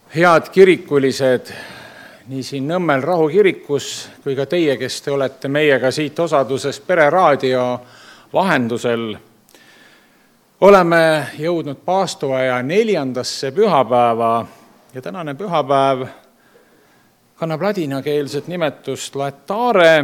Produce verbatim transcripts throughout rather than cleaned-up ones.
Head kirikulised, nii siin Nõmmel Rahu kirikus kui ka teie, kes te olete meiega siit osaduses Pereraadio vahendusel. Oleme jõudnud paastoaja neljandasse pühapäeva ja tänane pühapäev kannab ladinakeelset nimetust Laetare.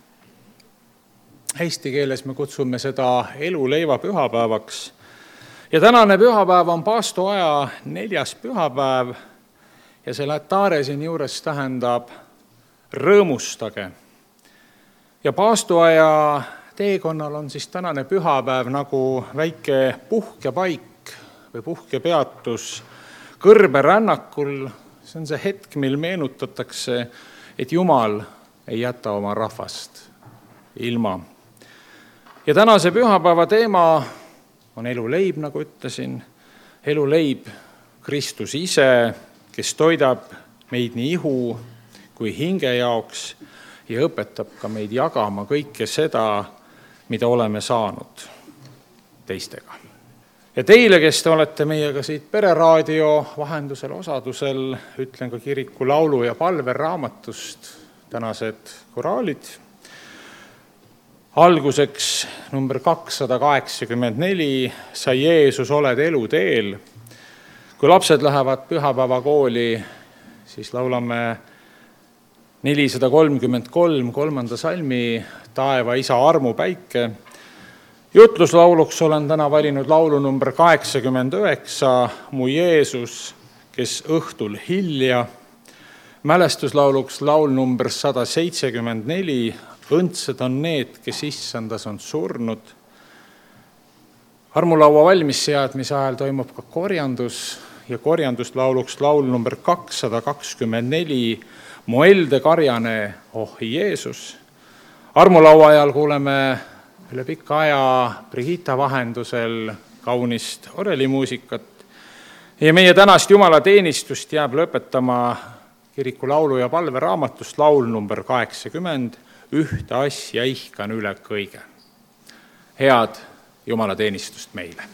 Eesti keeles me kutsume seda eluleiva pühapäevaks. Ja tänane pühapäev on paastoaja neljas pühapäev. Ja see Laetare siin juures tähendab rõõmustage. Ja paastoaja teekonnal on siis tänane pühapäev nagu väike puhkepaik või puhkepeatus kõrberännakul. See on see hetk, mil meenutatakse, et Jumal ei jäta oma rahvast ilma. Ja tänase pühapäeva teema on eluleib, nagu ütlesin. Eluleib, Kristus ise, kes toidab meid nii ihu kui hinge jaoks ja õpetab ka meid jagama kõike seda, mida oleme saanud teistega. Ja teile, kes te olete meiega siit Pereraadio vahendusel osadusel, ütlen ka kiriku laulu ja palveraamatust tänased koraalid. Alguseks number kakssada kaheksakümmend neli, sa Jeesus oled eluteel. Kui lapsed lähevad pühapäeva kooli, siis laulame nelisada kolmkümmend kolm kolmanda salmi Taeva isa armu päike. Jutluslauluks olen täna valinud laulu number kaheksakümmend üheksa, Mu Jeesus, kes õhtul hilja. Mälestuslauluks laul number sada seitsekümmend neli, Õndsed on need, kes issandas on surnud. Armulaua valmis seadmise ajal toimub ka korjandus ja korjanduslauluks laul number kakssada kakskümmend neli, Mu elde karjane, oh Jeesus. Armulaua ajal kuuleme üle pika aja Brigitta vahendusel kaunist orelimuusikat ja meie tänast jumalateenistust jääb lõpetama kiriku laulu ja palveraamatust laul number kaheksakümmend, Ühte asja ihkan üle kõige. Head jumalateenistust meile.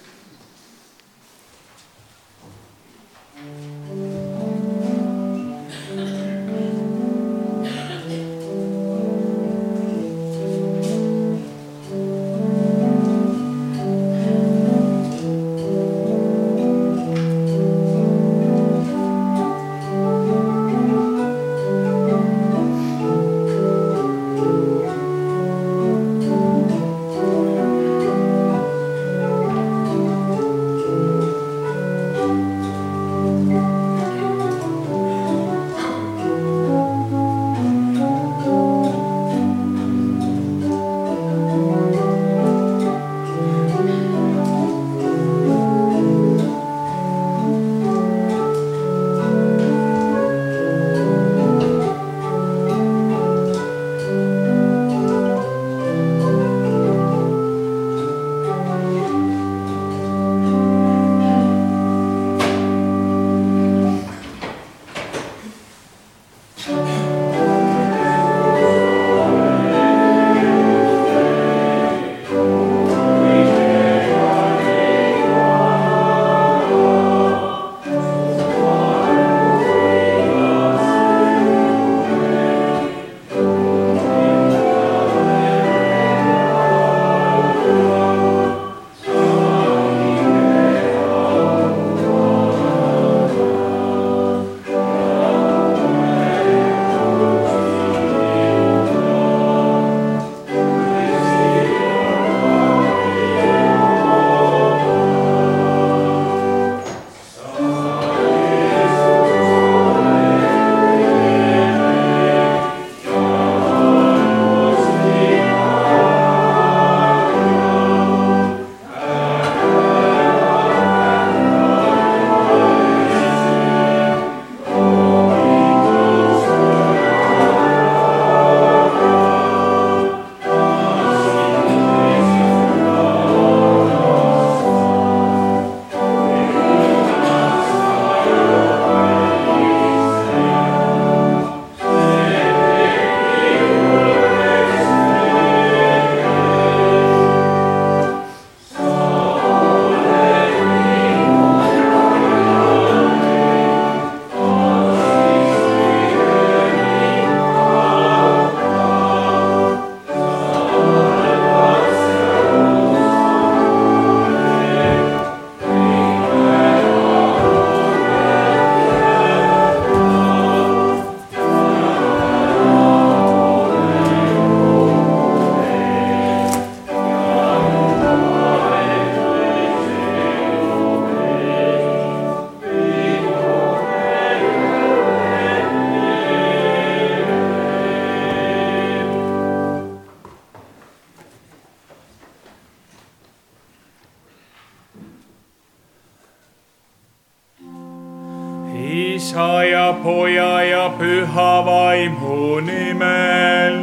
Isa ja Poja ja Püha Vaimu nimel.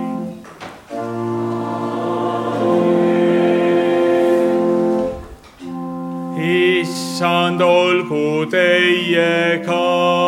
Issand olgu teiega.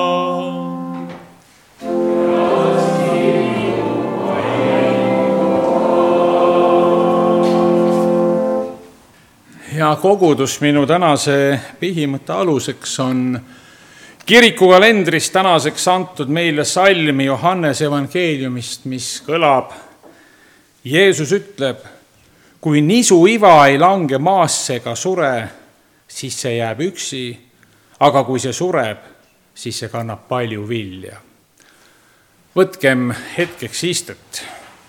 Ja kogudus, minu tänase põhimõtte aluseks on kirikukalendris tänaseks antud meile salmi Johannese evangeeliumist, mis kõlab. Jeesus ütleb, kui nisu iva ei lange maasse ega sure, siis see jääb üksi, aga kui see sureb, siis see kannab palju vilja. Võtkem hetkeks istet.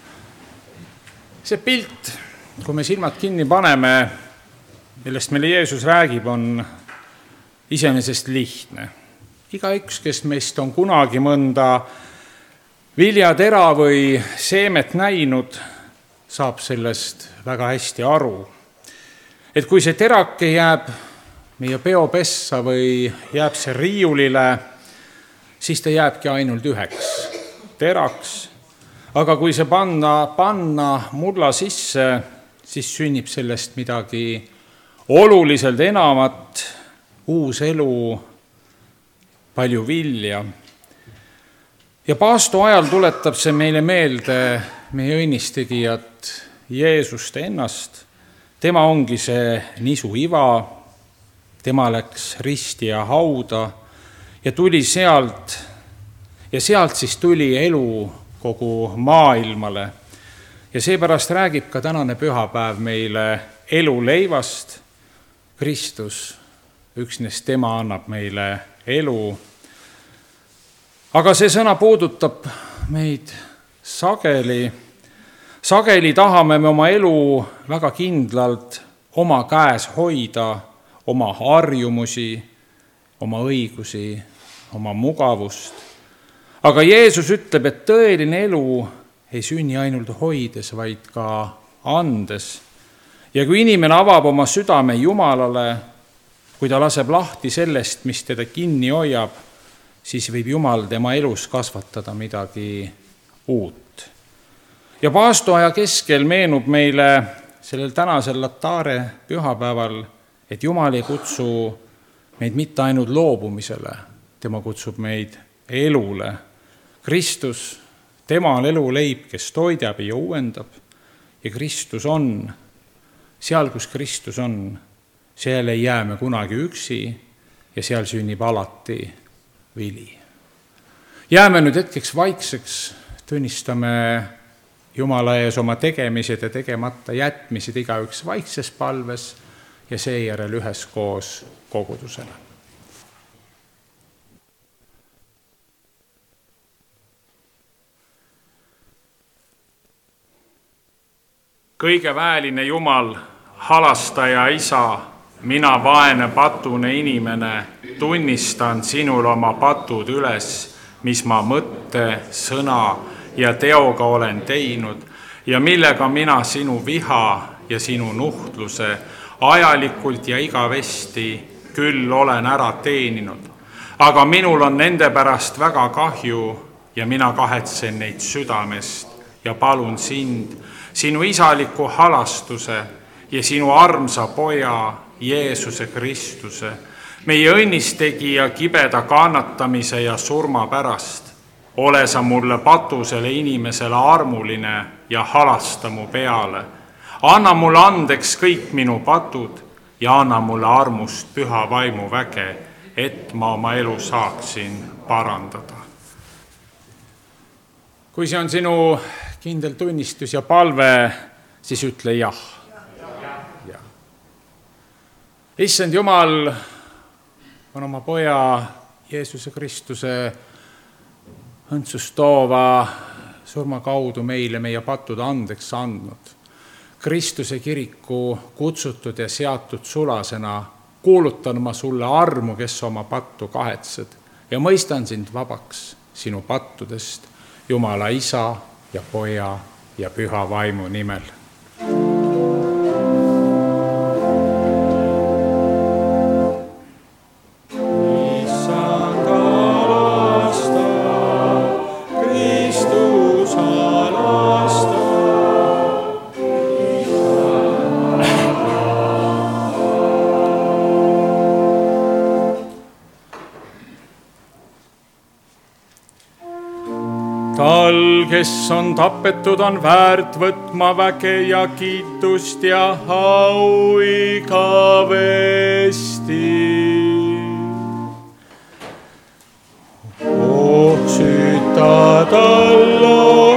See pilt, kui me silmad kinni paneme, millest meile Jeesus räägib, on iseenesest lihtne. Igaüks, kes meist on kunagi mõnda viljatera või seemet näinud, saab sellest väga hästi aru. Et kui see terake jääb meie peopessa või jääb see riiulile, siis ta jääbki ainult üheks teraks. Aga kui see panna, panna mulla sisse, siis sünnib sellest midagi oluliselt enamat, uus elu, palju vilja. Ja paastu ajal tuletab see meile meelde meie õnnistegijat Jeesust ennast. Tema ongi see nisu iva, tema läks risti ja hauda ja tuli sealt ja sealt siis tuli elu kogu maailmale. Ja seepärast räägib ka tänane pühapäev meile elu leivast. Kristus, üksnes tema annab meile elu. Aga see sõna puudutab meid sageli. Sageli tahame me oma elu väga kindlalt oma käes hoida, oma harjumusi, oma õigusi, oma mugavust. Aga Jeesus ütleb, et tõeline elu ei sünni ainult hoides, vaid ka andes. Ja kui inimene avab oma südame Jumalale, kui ta laseb lahti sellest, mis teda kinni hoiab, siis võib Jumal tema elus kasvatada midagi uut. Ja paastuaja keskel meenub meile sellel tänasel Latare pühapäeval, et Jumal ei kutsu meid mitte ainult loobumisele, tema kutsub meid elule. Kristus, tema on eluleib, kes toidab ja uuendab ja Kristus on seal, kus Kristus on, seal ei jää me kunagi üksi ja seal sünnib alati vili. Jääme nüüd hetkeks vaikseks, tunnistame Jumala ees oma tegemised ja tegemata jätmised igaüks vaikses palves ja seejärel üheskoos kogudusele. Kõige väeline Jumal, halastaja isa, mina vaene patune inimene, tunnistan sinul oma patud üles, mis ma mõtte, sõna ja teoga olen teinud ja millega mina sinu viha ja sinu nuhtluse ajalikult ja igavesti küll olen ära teeninud. Aga minul on nende pärast väga kahju ja mina kahetsen neid südamest ja palun sind, sinu isaliku halastuse ja sinu armsa poja Jeesuse Kristuse, meie õnnistegija kibeda kannatamise ja surma pärast. Ole sa mulle patusele inimesele armuline ja halasta mu peale. Anna mulle andeks kõik minu patud ja anna mulle armust püha vaimu väge, et ma oma elu saaksin parandada. Kui see on sinu kindel tunnistus ja palve, siis ütle jah. Ja. Issand Jumal on oma poja Jeesuse Kristuse õndsust toova surma kaudu meile meie patud andeks andnud. Kristuse kiriku kutsutud ja seatud sulasena kuulutan ma sulle armu, kes oma pattu kahetsed ja mõistan sind vabaks sinu pattudest Jumala isa ja poja ja püha vaimu nimel. Issand tal, kes on tapetud, on väärt võtma väge ja kiitust ja au igavesti. Oh, süüta tal, oh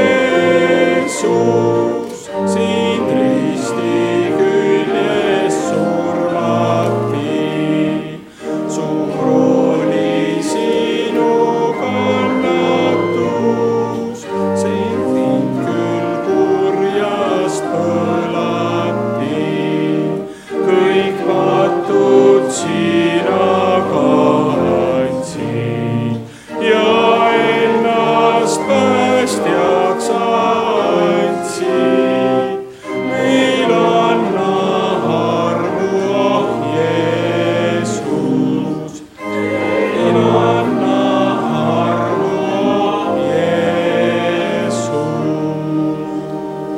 Jeesus, sind risti küljes surmati. Suur oli sinu kannatus, sind vind küll kurjast põlati. Kõik vatud sina kandsid ja ennast päästjaks andsid. Meil anna armu, oh Jeesus, meil anna armu, oh Jeesus.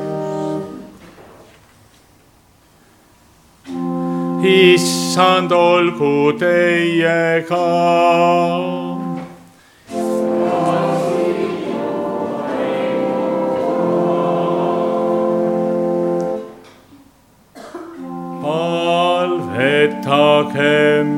Issand, olgu teiega. Palvetagem.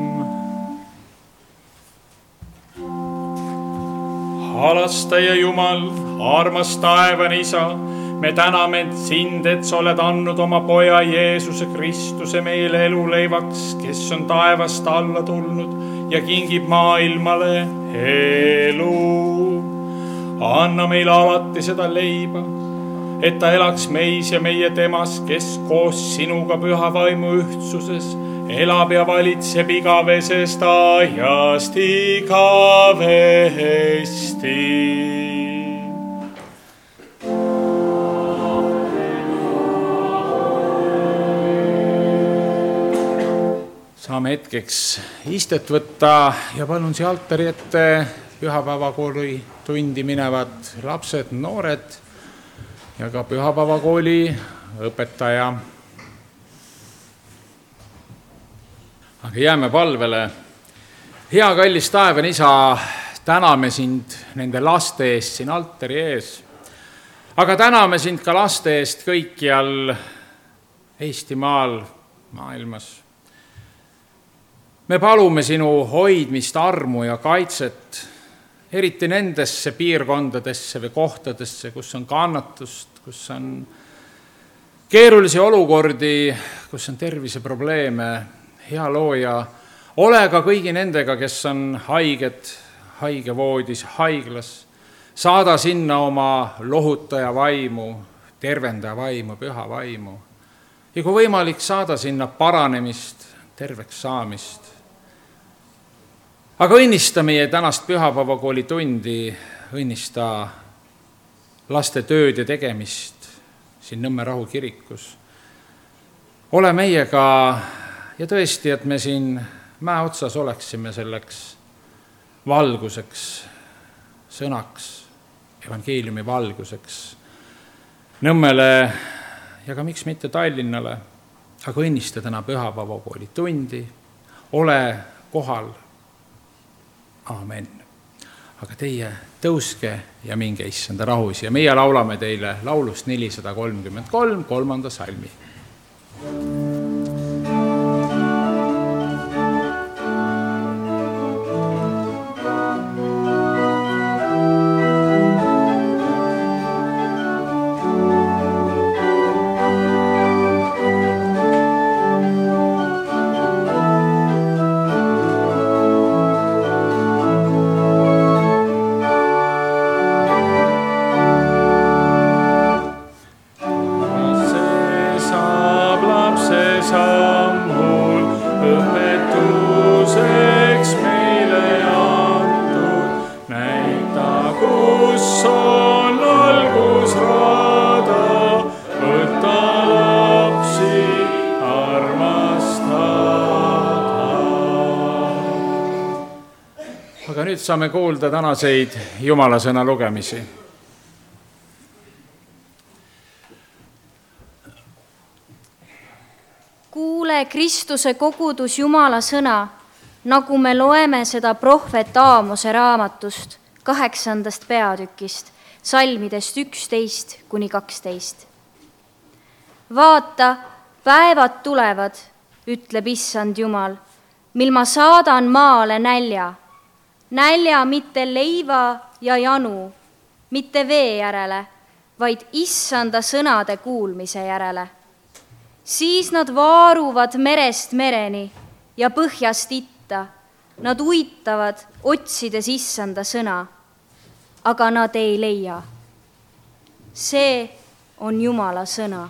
Halastaja Jumal, armas taevane Isa, me täname sind, et sa oled andnud oma poja Jeesuse Kristuse meile eluleivaks, kes on taevast alla tulnud ja kingib maailmale elu. Anna meile alati seda leiba, et ta elaks meis ja meie temas, kes koos sinuga püha vaimu ühtsuses elab ja valitseb igavesest ajast igavesti. Saame hetkeks istet võtta ja palun siia altari ette pühapäevakooli tundi minevad lapsed, noored ja ka pühapäevakooli õpetaja. Aga jääme palvele. Hea kallis taevane Isa, täname sind nende laste eest siin altari ees. Aga täname sind ka laste eest kõikjal Eestimaal, maailmas. Me palume sinu hoidmist, armu ja kaitset, eriti nendesse piirkondadesse või kohtadesse, kus on kannatust, kus on keerulisi olukordi, kus on terviseprobleeme. Hea looja, ole ka kõigi nendega, kes on haiged, haigevoodis, haiglas. Saada sinna oma lohutaja vaimu, tervendaja vaimu, püha vaimu. Ja kui võimalik, saada sinna paranemist, terveks saamist. Aga õnnista meie tänast pühapäevakooli tundi, õnnista laste tööd ja tegemist siin Nõmme Rahu kirikus. Ole meiega ja tõesti, et me siin mäe otsas oleksime selleks valguseks, sõnaks, evangeeliumi valguseks Nõmmele ja ka miks mitte Tallinnale. Aga õnnista täna pühapäevakooli tundi, ole kohal. Aamen. Aga teie tõuske ja minge issanda rahus ja meie laulame teile laulust nelisada kolmkümmend kolm, kolmanda salmi. Aga nüüd saame kuulda tänaseid Jumala sõna lugemisi. Kuule Kristuse kogudus Jumala sõna, nagu me loeme seda prohvet Aamose raamatust. kaheksandast peatükist, salmidest üksteist kuni kaksteist. Vaata, päevad tulevad, ütleb issand Jumal, mil ma saadan maale nälja, nälja mitte leiva ja janu, mitte vee järele, vaid issanda sõnade kuulmise järele. Siis nad vaaruvad merest mereni ja põhjast itta, nad uitavad, otsides issanda sõna, aga nad ei leia. See on Jumala sõna.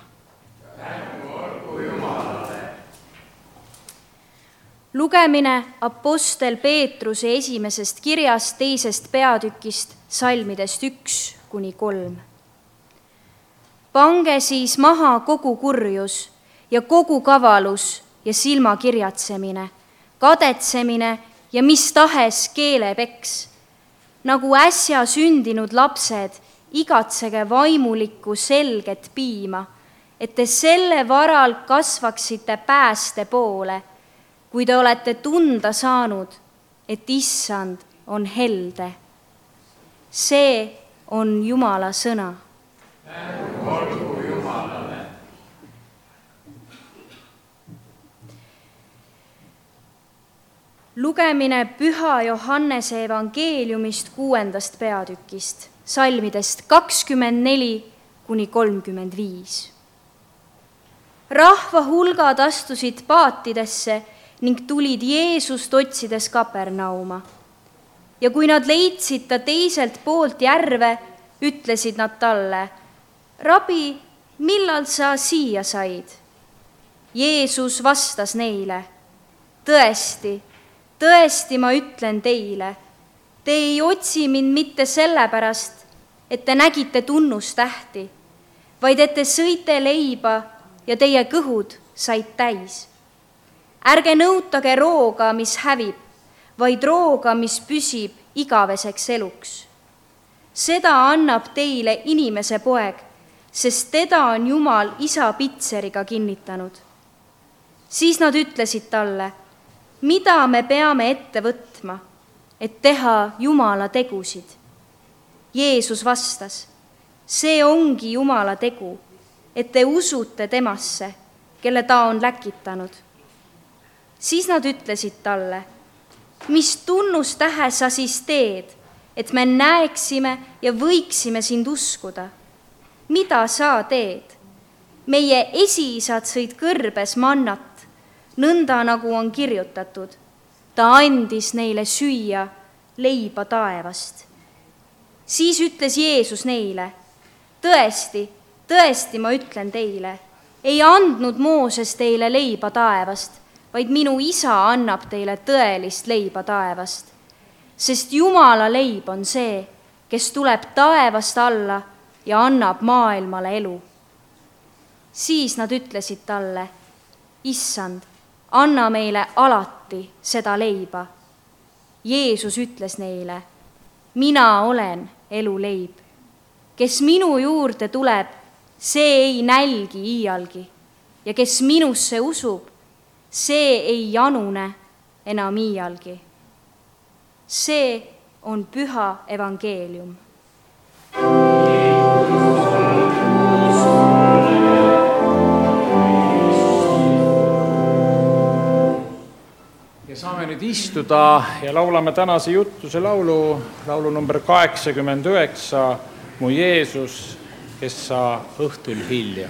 Lugemine apostel Peetruse esimesest kirjast teisest peatükist, salmidest üks kuni kolm. Pange siis maha kogu kurjus ja kogu kavalus ja silmakirjatsemine, kadetsemine ja mis tahes keelepeks. Nagu äsja sündinud lapsed, igatsege vaimulikku selget piima, et te selle varal kasvaksite pääste poole, kui te olete tunda saanud, et issand on helde. See on Jumala sõna. Olgu Jumalale. Lugemine Püha Johannese evangeeliumist kuuendast peatükist, salmidest kakskümmend neli kuni kolmkümmend viis. Rahva hulgad astusid paatidesse ning tulid Jeesust otsides Kapernauma. Ja kui nad leidsid ta teiselt poolt järve, ütlesid nad talle, Rabi, millal sa siia said? Jeesus vastas neile, tõesti, tõesti ma ütlen teile, te ei otsi mind mitte sellepärast, et te nägite tunnustähti, vaid et te sõite leiba ja teie kõhud said täis. Ärge nõutage rooga, mis hävib, vaid rooga, mis püsib igaveseks eluks. Seda annab teile inimese poeg, sest teda on Jumal isa pitseriga kinnitanud. Siis nad ütlesid talle, mida me peame ette võtma, et teha Jumala tegusid. Jeesus vastas, see ongi Jumala tegu, et te usute temasse, kelle ta on läkitanud. Siis nad ütlesid talle, mis tunnustähe sa siis teed, et me näeksime ja võiksime sind uskuda? Mida sa teed? Meie esiisad sõid kõrbes mannat, nõnda nagu on kirjutatud. Ta andis neile süüa leiba taevast. Siis ütles Jeesus neile, tõesti, tõesti ma ütlen teile, ei andnud Mooses teile leiba taevast, vaid minu isa annab teile tõelist leiba taevast. Sest Jumala leib on see, kes tuleb taevast alla ja annab maailmale elu. Siis nad ütlesid talle, issand, anna meile alati seda leiba. Jeesus ütles neile, mina olen elu leib. Kes minu juurde tuleb, see ei nälgi iialgi ja kes minusse usub, see ei janune enam iialgi. See on püha evangeelium. Ja saame nüüd istuda ja laulame tänase jutluse laulu, laulu number kaheksakümmend üheksa, Mu Jeesus, kes sa õhtul hilja.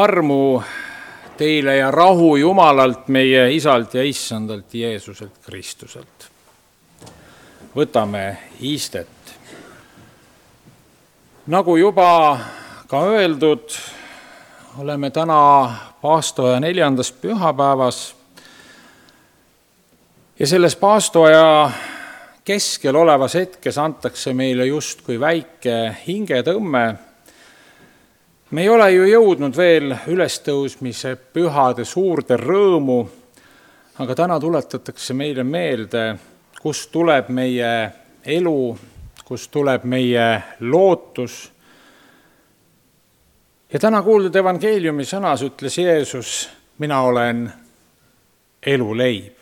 armu teile ja rahu Jumalalt, meie Isalt ja Issandalt Jeesuselt Kristuselt. Võtame istet. Nagu juba ka öeldud, oleme täna paastoaja neljandas pühapäevas ja selles paastoaja keskel olevas hetkes antakse meile justkui väike hingetõmme. Me ei ole ju jõudnud veel ülestõusmise pühade suurde rõõmu, aga täna tuletatakse meile meelde, kust tuleb meie elu, kust tuleb meie lootus. Ja täna kuuldud evangeeliumi sõnas ütles Jeesus, mina olen eluleib.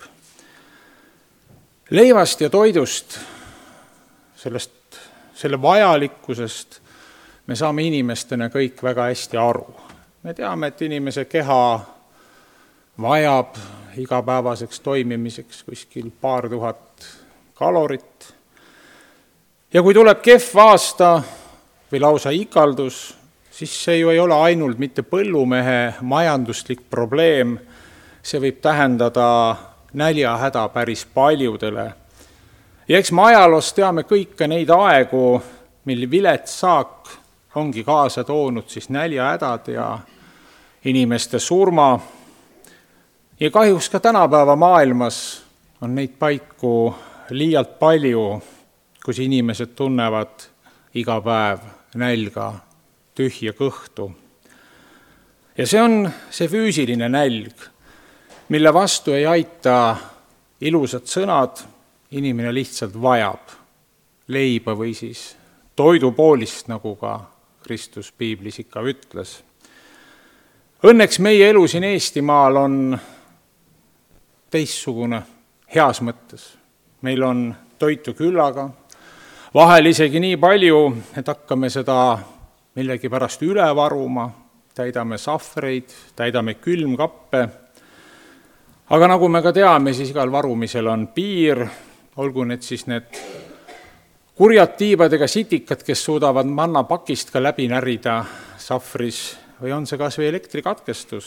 Leivast ja toidust, sellest, selle vajalikkusest me saame inimestena kõik väga hästi aru. Me teame, et inimese keha vajab igapäevaseks toimimiseks kuskil paar tuhat kalorit. Ja kui tuleb kehv aasta või lausa ikaldus, siis see ju ei ole ainult mitte põllumehe majanduslik probleem, see võib tähendada näljahäda päris paljudele. Ja eks me ajaloos teame kõike neid aegu, mil vilets saak ongi kaasa toonud siis näljahädad ja inimeste surma. Ja kahjuks ka tänapäeva maailmas on neid paiku liialt palju, kus inimesed tunnevad iga päev nälga, tühja kõhtu. Ja see on see füüsiline nälg, mille vastu ei aita ilusad sõnad, inimene lihtsalt vajab leiba või siis toidupoolist, nagu ka Kristus piiblis ikka ütles. Õnneks meie elu siin Eestimaal on teistsugune heas mõttes. Meil on toitu küllaga, vahel isegi nii palju, et hakkame seda millegi pärast üle varuma, täidame sahvreid, täidame külmkappe. Aga nagu me ka teame, siis igal varumisel on piir, olgu need siis need kurjad tiibadega sitikad, kes suudavad mannapakist ka läbi närida sahvris, või on see kas või elektrikatkestus.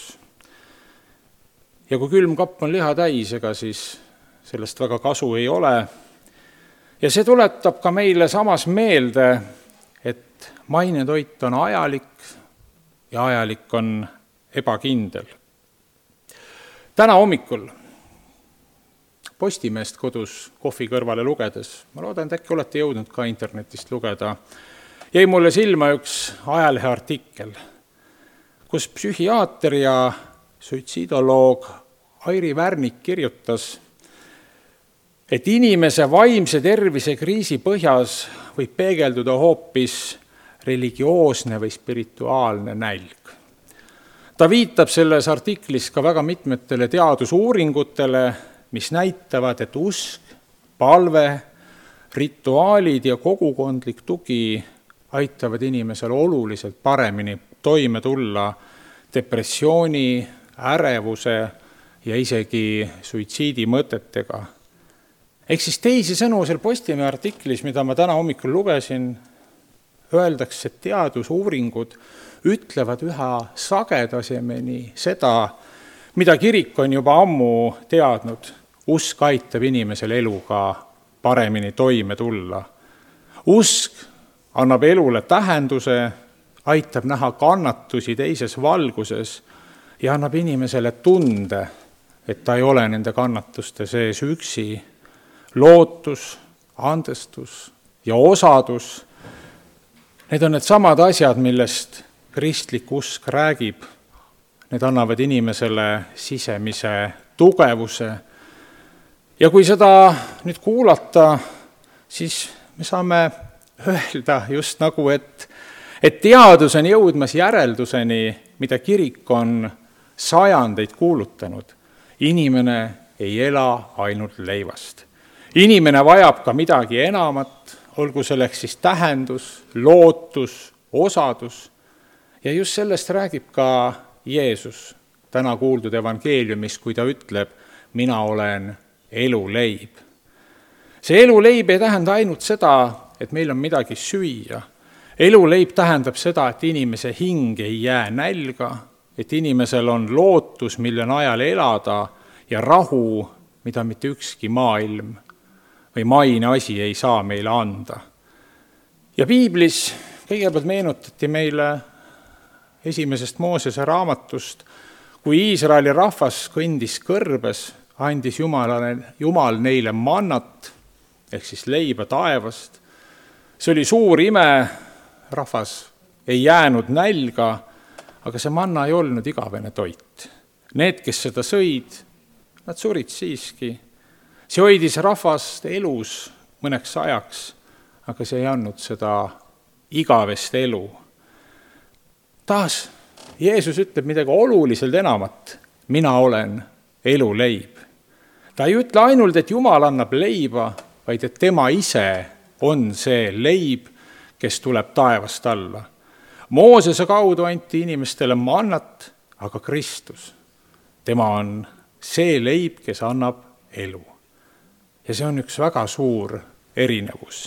Ja kui külmkapp on liha täis, ega siis sellest väga kasu ei ole. Ja see tuletab ka meile samas meelde, et mainetoit on ajalik ja ajalik on ebakindel. Täna hommikul Postimeest kodus kohvi kõrvale lugedes, ma loodan, et äkki olete jõudnud ka internetist lugeda, jäi mulle silma üks ajalehe artikkel, kus psühhiaater ja suitsidoloog Airi Värnik kirjutas, et inimese vaimse tervise kriisi põhjas võib peegelduda hoopis religioosne või spirituaalne nälg. Ta viitab selles artiklis ka väga mitmetele teadusuuringutele, mis näitavad, et usk, palve, rituaalid ja kogukondlik tugi aitavad inimesel oluliselt paremini toime tulla depressiooni, ärevuse ja isegi suitsiidi mõtetega. Ehk siis teisi sõnu seal Postimehe artiklis, mida ma täna hommikul lugesin, öeldakse, et teadusuuringud ütlevad üha sagedasemini seda, mida kirik on juba ammu teadnud. Usk aitab inimesel eluga paremini toime tulla. Usk annab elule tähenduse, aitab näha kannatusi teises valguses ja annab inimesele tunde, et ta ei ole nende kannatuste sees üksi. Lootus, andestus ja osadus, need on need samad asjad, millest kristlik usk räägib. Need annavad inimesele sisemise tugevuse. Ja kui seda nüüd kuulata, siis me saame öelda just nagu, et, et teadus on jõudmas järelduseni, mida kirik on sajandeid kuulutanud. Inimene ei ela ainult leivast. Inimene vajab ka midagi enamat, olgu selleks siis tähendus, lootus, osadus. Ja just sellest räägib ka Jeesus täna kuuldud evangeeliumis, kui ta ütleb, mina olen eluleib. See eluleib ei tähenda ainult seda, et meil on midagi süüa. Eluleib tähendab seda, et inimese hing ei jää nälga, et inimesel on lootus, mille najal elada ja rahu, mida mitte ükski maailm või maine asi ei saa meile anda. Ja piiblis kõigepealt meenutati meile esimesest Moosese raamatust, kui Iisraeli rahvas kõndis kõrbes, andis Jumalale, Jumal neile mannat, ehk siis leiba taevast. See oli suur ime, rahvas ei jäänud nälga, aga see manna ei olnud igavene toit. Need, kes seda sõid, nad surid siiski. See hoidis rahvast elus mõneks ajaks, aga see ei andnud seda igavest elu. Taas Jeesus ütleb midagi oluliselt enamat. Mina olen elu leib. Ta ei ütle ainult, et Jumal annab leiba, vaid et tema ise on see leib, kes tuleb taevast alla. Moosese kaudu anti inimestele mannat, aga Kristus. Tema on see leib, kes annab elu. Ja see on üks väga suur erinevus.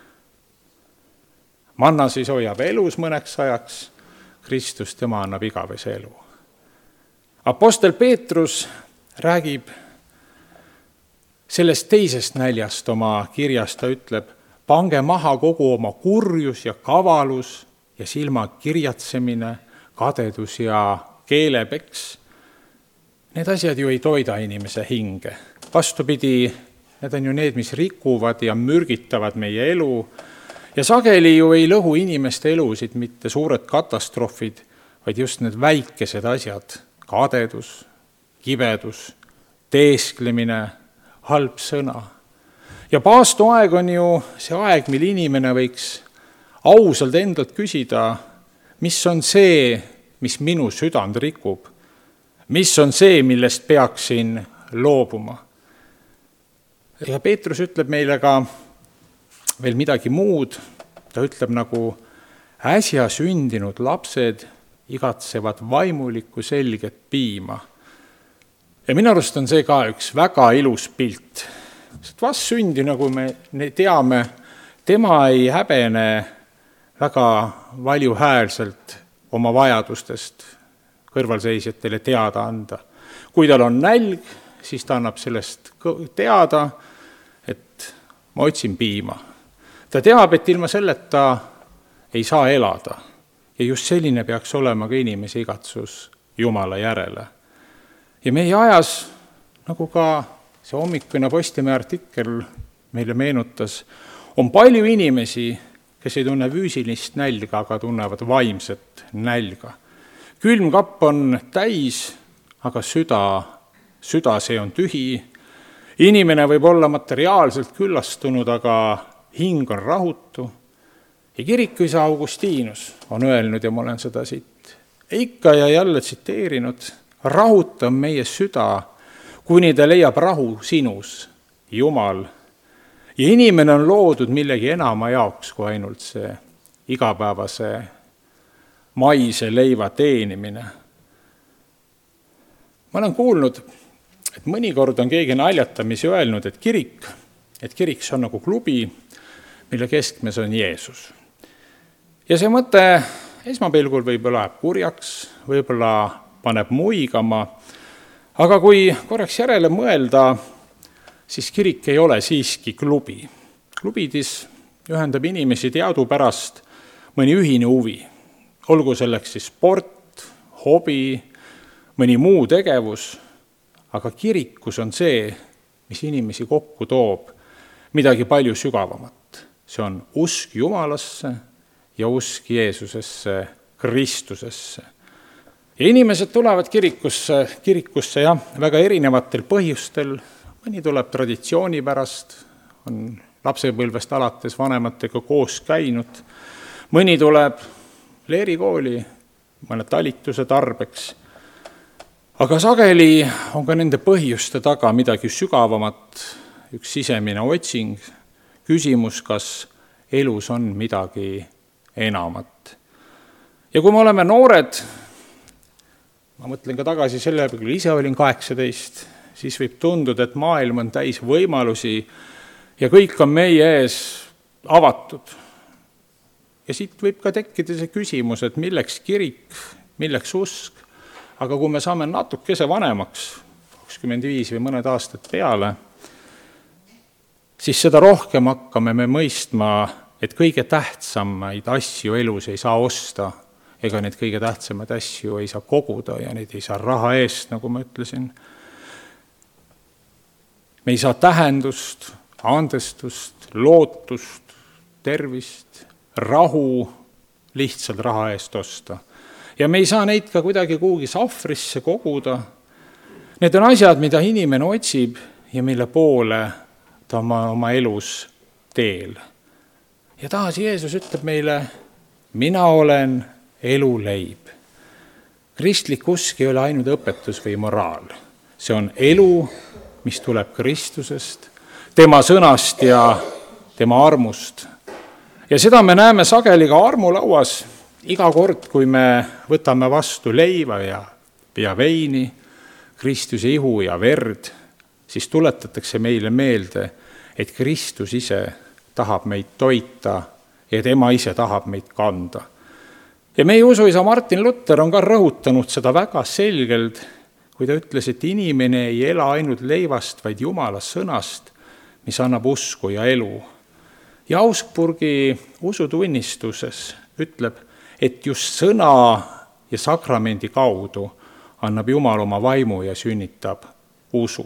Manna siis hoiab elus mõneks ajaks, Kristus, tema annab igavese elu. Apostel Peetrus räägib sellest teisest näljast oma kirjas, ta ütleb, pange maha kogu oma kurjus ja kavalus ja silma kirjatsemine, kadedus ja keelepeks. Need asjad ju ei toida inimese hinge. Vastupidi, need on ju need, mis rikuvad ja mürgitavad meie elu. Ja sageli ju ei lõhu inimeste elusid mitte suured katastroofid, vaid just need väikesed asjad, kadedus, kibedus, teesklemine, halb sõna. Ja paastuaeg on ju see aeg, mil inimene võiks ausalt endalt küsida, mis on see, mis minu südant rikub, mis on see, millest peaksin loobuma. Ja Peetrus ütleb meile ka veel midagi muud, ta ütleb nagu äsja sündinud lapsed igatsevad vaimulikku selget piima. Ja minu arust on see ka üks väga ilus pilt. Vast sündi, nagu me teame, tema ei häbene väga valjuhäälselt oma vajadustest kõrvalseisjatele teada anda. Kui tal on nälg, siis ta annab sellest teada, et ma otsin piima. Ta teab, et ilma selleta ei saa elada. Ja just selline peaks olema ka inimese igatsus Jumala järele. Ja meie ajas, nagu ka see hommikune Postimehe artikkel meile meenutas, on palju inimesi, kes ei tunne füüsilist nälga, aga tunnevad vaimset nälga. Külmkapp on täis, aga süda, süda see on tühi. Inimene võib olla materiaalselt küllastunud, aga hing on rahutu. Ja kirikuisa Augustinus on öelnud, ja ma olen seda siit ikka ja jälle tsiteerinud, rahuta meie süda, kuni ta leiab rahu sinus, Jumal. Ja inimene on loodud millegi enama jaoks, kui ainult see igapäevase maise leiva teenimine. Ma olen kuulnud, et mõnikord on keegi naljatamisi öelnud, et kirik, et kirik on nagu klubi, mille keskmes on Jeesus. Ja see mõte esmapilgul võib-olla läheb kurjaks, võib-olla paneb muigama, aga kui korraks järele mõelda, siis kirik ei ole siiski klubi. Klubidis ühendab inimesi teadupärast mõni ühine huvi, olgu selleks siis sport, hobi, mõni muu tegevus, aga kirikus on see, mis inimesi kokku toob, midagi palju sügavamat. See on usk Jumalasse ja usk Jeesusesse, Kristusesse. Ja inimesed tulevad kirikusse, kirikusse jah, väga erinevatel põhjustel. Mõni tuleb traditsiooni pärast, on lapsepõlvest alates vanematega koos käinud. Mõni tuleb leerikooli, mõne talituse tarbeks. Aga sageli on ka nende põhjuste taga midagi sügavamat, üks sisemine otsing, küsimus, kas elus on midagi enamat. Ja kui me oleme noored, ma mõtlen ka tagasi selle, kui ise olin kaheksateist, siis võib tunduda, et maailm on täis võimalusi ja kõik on meie ees avatud. Ja siit võib ka tekkida see küsimus, et milleks kirik, milleks usk, aga kui me saame natukese vanemaks, kakskümmend viis või mõned aastad peale, siis seda rohkem hakkame me mõistma, et kõige tähtsamaid asju elus ei saa osta, ega neid kõige tähtsamaid asju ei saa koguda ja neid ei saa raha eest, nagu ma ütlesin. Me ei saa tähendust, andestust, lootust, tervist, rahu lihtsalt raha eest osta. Ja me ei saa neid ka kuidagi kuhugi sahvrisse koguda. Need on asjad, mida inimene otsib ja mille poole ta oma, oma elus teel. Ja taas Jeesus ütleb meile, mina olen elu leib. Kristlik usk ei ole ainult õpetus või moraal. See on elu, mis tuleb Kristusest, tema sõnast ja tema armust. Ja seda me näeme sageli ka armulauas iga kord, kui me võtame vastu leiva ja, ja veini, Kristuse ihu ja verd, siis tuletatakse meile meelde, et Kristus ise tahab meid toita ja tema ise tahab meid kanda. Ja meie usuisa Martin Luther on ka rõhutanud seda väga selgelt, kui ta ütles, et inimene ei ela ainult leivast, vaid Jumala sõnast, mis annab usku ja elu. Ja Augsburgi usutunnistuses ütleb, et just sõna ja sakramendi kaudu annab Jumal oma vaimu ja sünnitab usu.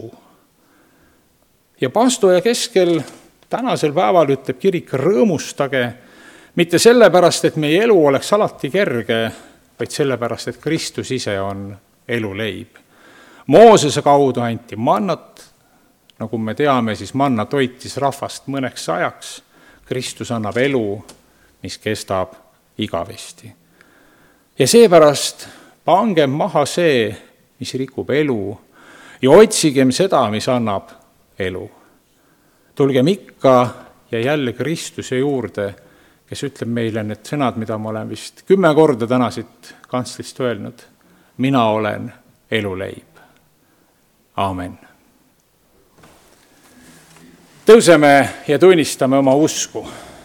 Ja paastoja keskel tänasel päeval ütleb kirik, rõõmustage, mitte sellepärast, et meie elu oleks alati kerge, vaid sellepärast, et Kristus ise on elu leib. Moosese kaudu anti mannat, nagu me teame, siis manna toitis rahvast mõneks ajaks. Kristus annab elu, mis kestab igavesti. Ja seepärast pangem maha see, mis rikub elu ja otsigem seda, mis annab elu. Tulgem ikka ja jälle Kristuse juurde, kes ütleb meile need sõnad, mida ma olen vist kümme korda täna siit kantslist öelnud. Mina olen elu leib. Aamen. Tõuseme ja tunnistame oma usku.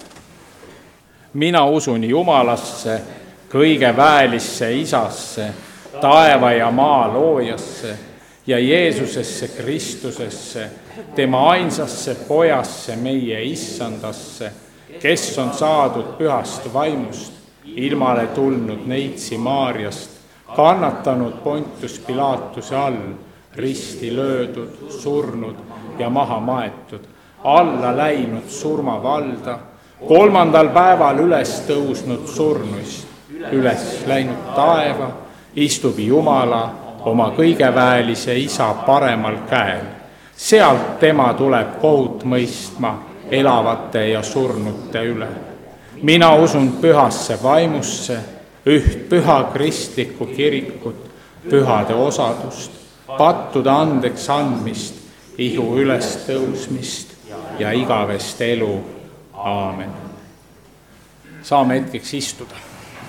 Mina usun Jumalasse, kõige väelisse isasse, taeva ja maa loojasse ja Jeesusesse Kristusesse, tema ainsasse pojasse, meie issandasse, kes on saadud pühast vaimust, ilmale tulnud neitsi Maarjast, kannatanud Pontus Pilatuse all, risti löödud, surnud ja maha maetud, alla läinud surmavalda, kolmandal päeval üles tõusnud surnuist, üles läinud taeva, istub Jumala oma kõigeväelise isa paremal käel. Sealt tema tuleb kohut mõistma elavate ja surnute üle. Mina usun pühasse vaimusse, üht püha kristlikku kirikut, pühade osadust, pattude andeks andmist, ihu üles tõusmist ja igavest elu. Aamen. Saame hetkeks istuda.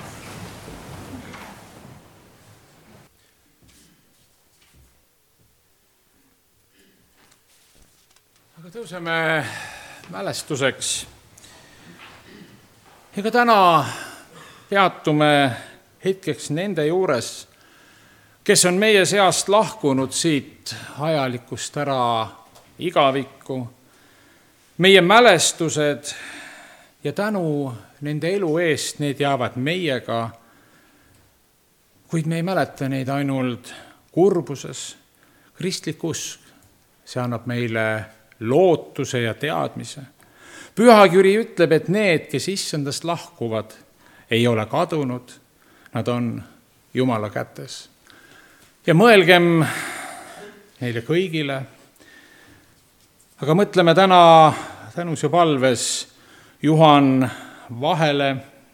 Aga tõuseme mälestuseks. Ja ka täna peatume hetkeks nende juures, kes on meie seast lahkunud siit ajalikust ära igavikku. Meie mälestused ja tänu nende elu eest, need jäävad meiega, kuid me ei mäleta neid ainult kurbuses. Kristlik usk, see annab meile lootuse ja teadmise. Pühakiri ütleb, et need, kes issandast lahkuvad, ei ole kadunud, nad on Jumala kätes. Ja mõelgem neile kõigile, aga mõtleme täna tänus ja palves Juhan Vahele,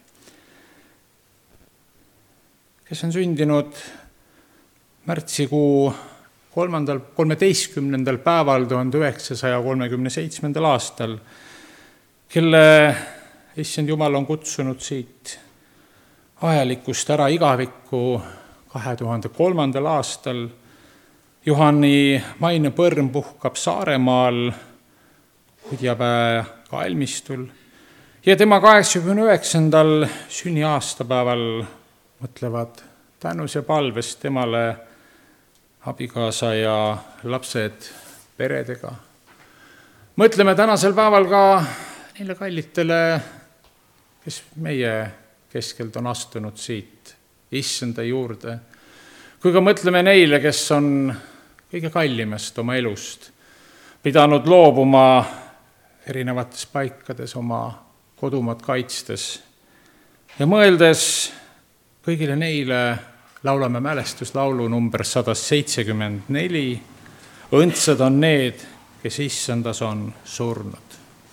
kes on sündinud märtsikuu kolmandal, kolmeteistkümnendal päeval tuhande üheksasaja kolmekümne seitsmendal aastal, kelle issand Jumal on kutsunud siit ajalikust ära igavikku kahe tuhande kolmandal aastal. Juhani maine põrm puhkab Saaremaal Hudjapäe kalmistul ja tema kaheksakümne üheksandal sünniaastapäeval mõtlevad tänus ja palves temale abikaasa ja lapsed peredega. Mõtleme tänasel päeval ka neile kallitele, kes meie keskelt on astunud siit Issanda juurde, kui ka mõtleme neile, kes on kõige kallimast oma elust pidanud loobuma erinevates paikades oma kodumaad kaitstes. Ja mõeldes kõigile neile laulame mälestuslaulu number sada seitsekümmend neli. Õndsad on need, kes Issandas on surnud.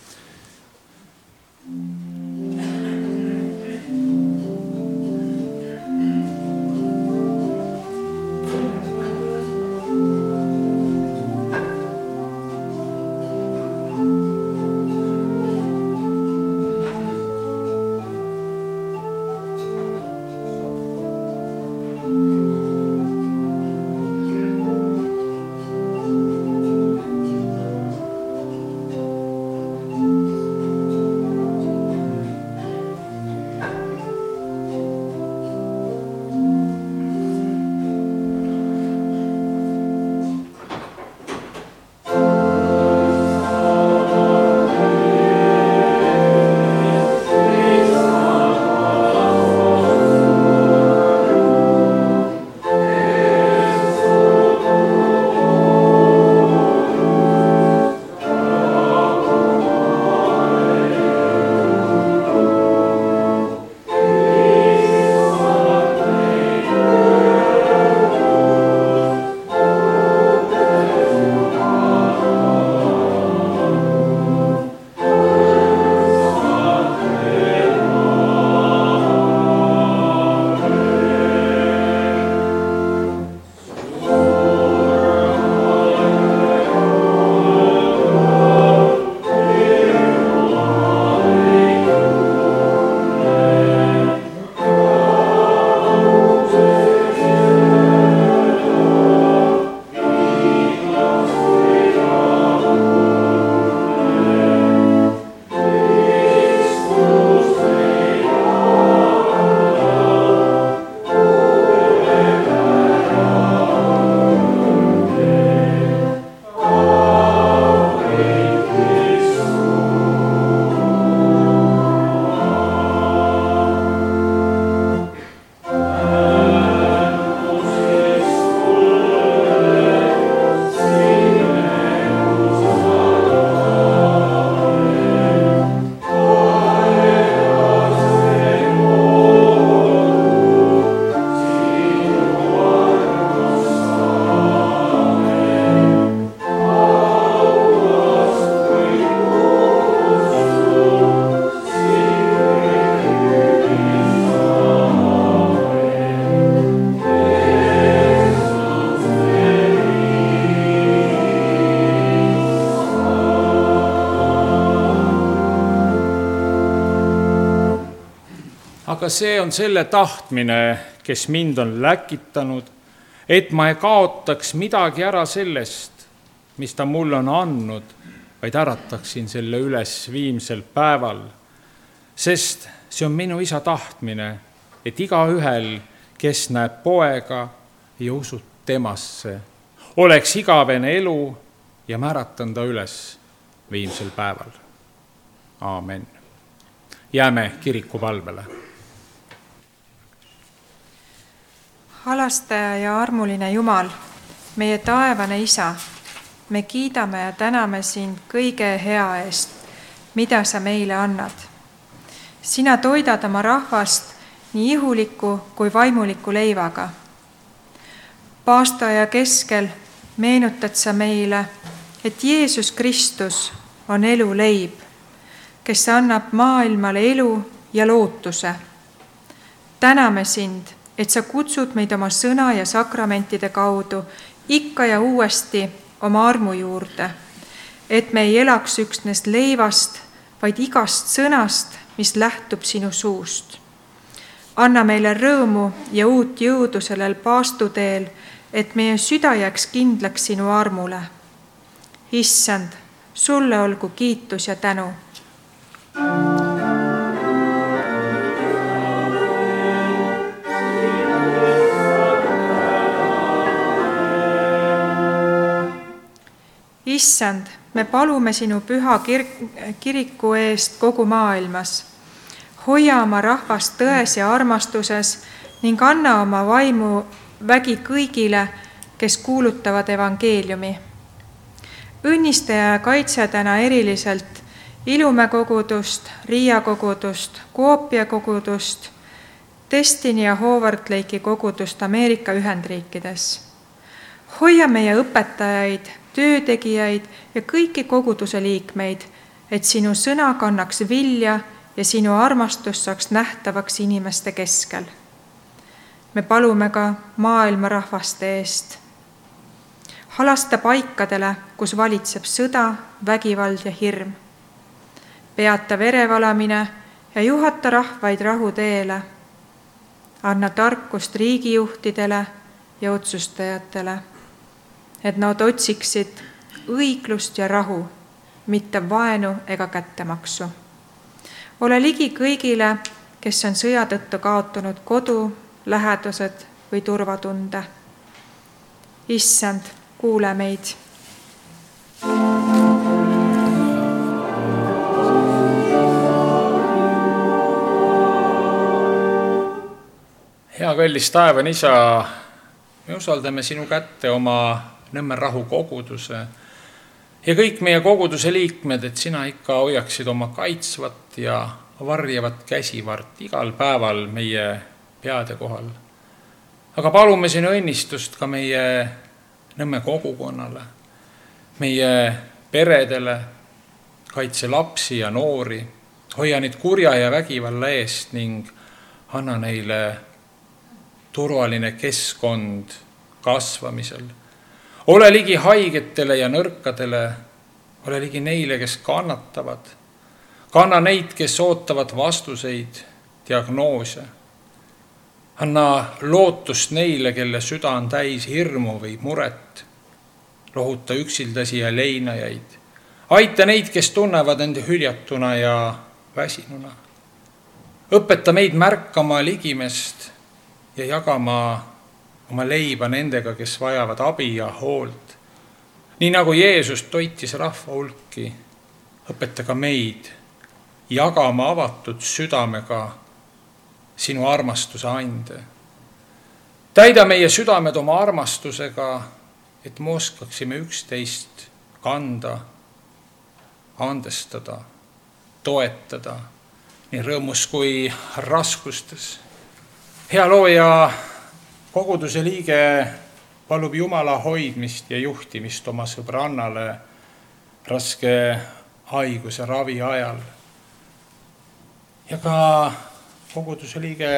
Aga see on selle tahtmine, kes mind on läkitanud, et ma ei kaotaks midagi ära sellest, mis ta mulle on andnud, vaid ärataksin selle üles viimsel päeval. Sest see on minu isa tahtmine, et igaühel, kes näeb poega ja usub temasse, oleks igavene elu ja ma äratan ta üles viimsel päeval. Aamen. Jääme kirikupalvele. Halastaja ja armuline Jumal, meie taevane Isa, me kiidame ja täname sind kõige hea eest, mida sa meile annad. Sina toidad oma rahvast nii ihuliku kui vaimuliku leivaga. Paastoaja keskel meenutad sa meile, et Jeesus Kristus on elu leib, kes annab maailmale elu ja lootuse. Täname sind, et sa kutsud meid oma sõna ja sakramentide kaudu ikka ja uuesti oma armu juurde, et me ei elaks üksnes leivast, vaid igast sõnast, mis lähtub sinu suust. Anna meile rõõmu ja uut jõudu sellel paastuteel, et meie süda jääks kindlaks sinu armule. Issand, sulle olgu kiitus ja tänu. Issand, me palume sinu püha kir- kiriku eest kogu maailmas. Hoia oma rahvast tões ja armastuses ning anna oma vaimu vägi kõigile, kes kuulutavad evangeeliumi. Õnnista ja kaitse täna eriliselt Ilumäe kogudust, Riia kogudust, Kuopia kogudust, Destiny ja Howard Lake'i kogudust Ameerika Ühendriikides. Hoia meie õpetajaid, töötegijaid ja kõiki koguduse liikmeid, et sinu sõna kannaks vilja ja sinu armastus saaks nähtavaks inimeste keskel. Me palume ka maailma rahvaste eest. Halasta paikadele, kus valitseb sõda, vägivald ja hirm. Peata verevalamine ja juhata rahvaid rahuteele. Anna tarkust riigijuhtidele ja otsustajatele, et nad otsiksid õiglust ja rahu, mitte vaenu ega kättemaksu. Ole ligi kõigile, kes on sõja tõttu kaotanud kodu, lähedased või turvatunde. Issand, kuule meid. Hea kallis taevane Isa, me usaldame sinu kätte oma Nõmme Rahu koguduse ja kõik meie koguduse liikmed, et sina ikka hoiaksid oma kaitsvat ja varjavat käsivart igal päeval meie peade kohal. Aga palume sinu õnnistust ka meie Nõmme kogukonnale, meie peredele, kaitse lapsi ja noori, hoia neid kurja ja vägivalla eest ning anna neile turvaline keskkond kasvamisel. Ole ligi haigetele ja nõrkadele, ole ligi neile, kes kannatavad. Kanna neid, kes ootavad vastuseid, diagnoose. Anna lootust neile, kelle süda on täis hirmu või muret. Lohuta üksildasi ja leinajaid. Aita neid, kes tunnevad end hüljatuna ja väsinuna. Õpeta meid märkama ligimest ja jagama oma leiba nendega, kes vajavad abi ja hoolt. Nii nagu Jeesus toitis rahva hulki, õpeta ka meid jagama avatud südamega sinu armastuse ande. Täida meie südamed oma armastusega, et me oskaksime üksteist kanda, andestada, toetada nii rõõmus kui raskustes. Hea looja, koguduse liige palub Jumala hoidmist ja juhtimist oma sõbrannale raske haiguse ravi ajal. Ja ka koguduse liige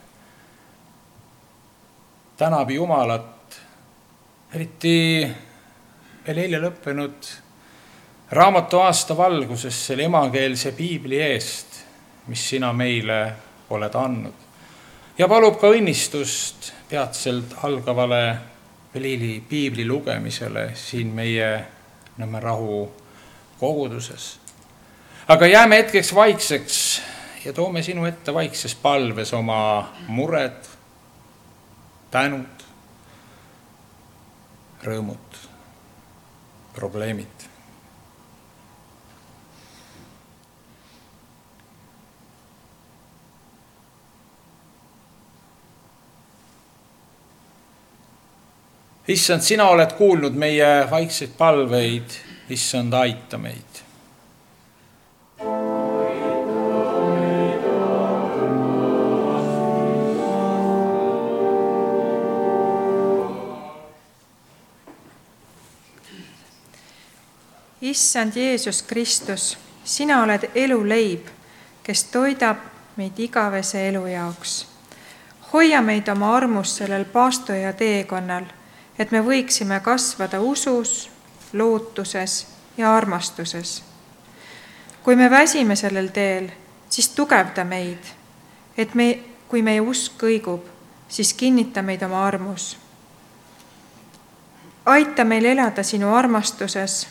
tänab Jumalat, eriti veel eile lõppenud raamatu aasta valguses selle emakeelse piibli eest, mis sina meile oled andnud. Ja palub ka õnnistust peatselt algavale Velili piibli lugemisele siin meie Nõmme Rahu koguduses. Aga jääme hetkeks vaikseks ja toome sinu ette vaikses palves oma mured, tänud, rõõmud, probleemid. Issand, sina oled kuulnud meie vaikseid palveid, Issand, aita meid. Issand Jeesus Kristus, sina oled eluleib, kes toidab meid igavese elu jaoks. Hoia meid oma armus sellel paastoja teekonnal, et me võiksime kasvada usus, lootuses ja armastuses. Kui me väsime sellel teel, siis tugevda meid, et me, kui meie usk kõigub, siis kinnita meid oma armus. Aita meil elada sinu armastuses,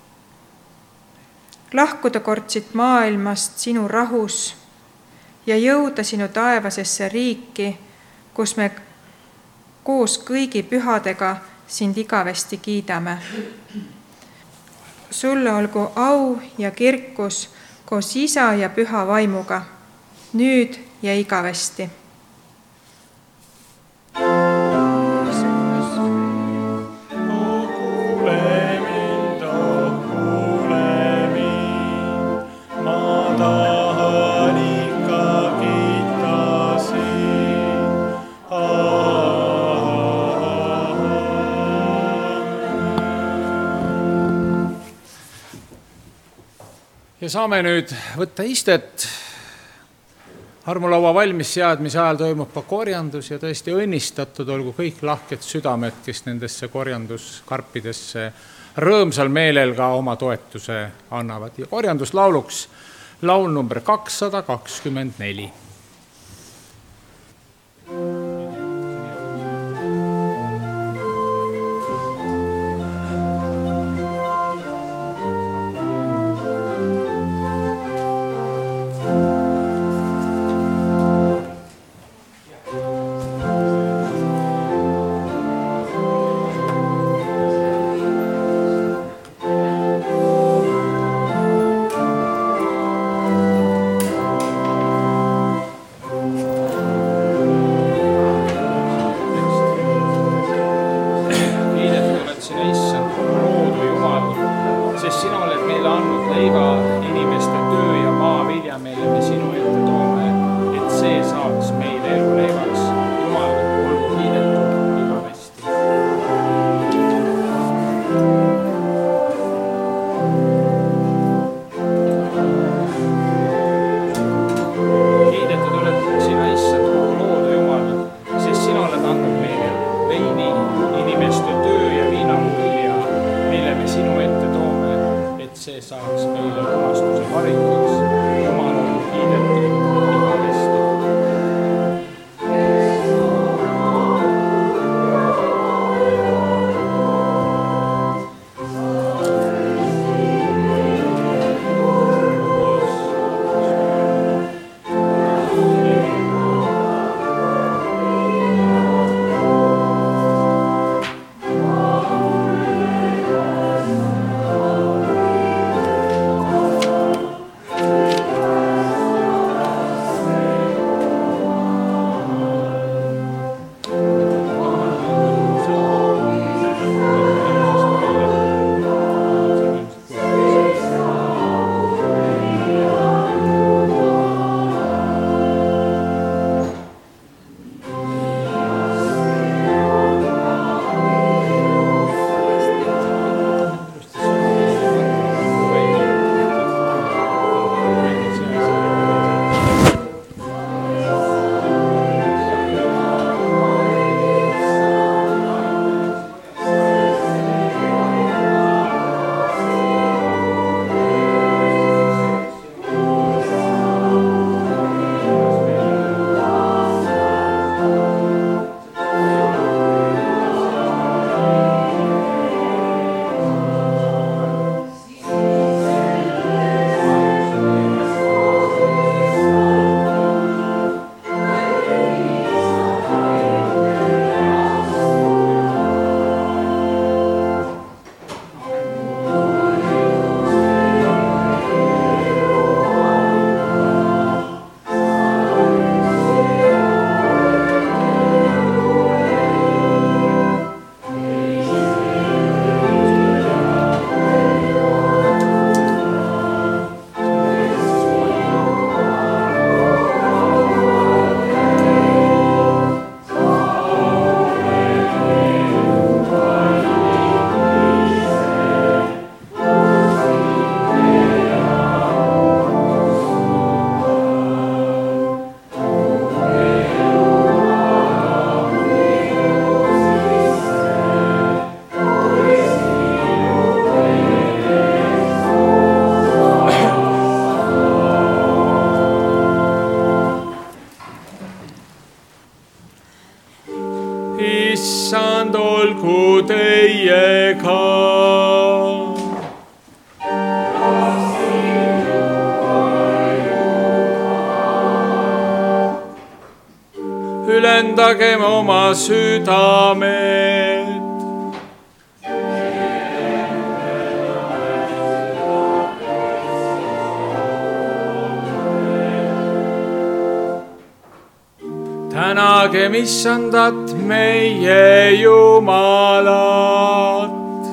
lahkuda kord siit maailmast sinu rahus ja jõuda sinu taevasesse riiki, kus me koos kõigi pühadega sind igavesti kiidame. sulle olgu au ja kirkus koos Isa ja Püha Vaimuga, nüüd ja igavesti. Ja saame nüüd võtta istet. Armulaua valmis seadmise ajal toimub ka korjandus ja tõesti õnnistatud olgu kõik lahked südamed, kes nendesse korjanduskarpidesse rõõmsal meelel ka oma toetuse annavad. Ja korjanduslauluks laul number kakssada kakskümmend neli. issand olgu teiega. Ülendagem oma südamed. tänagem issandat meie Jumalat.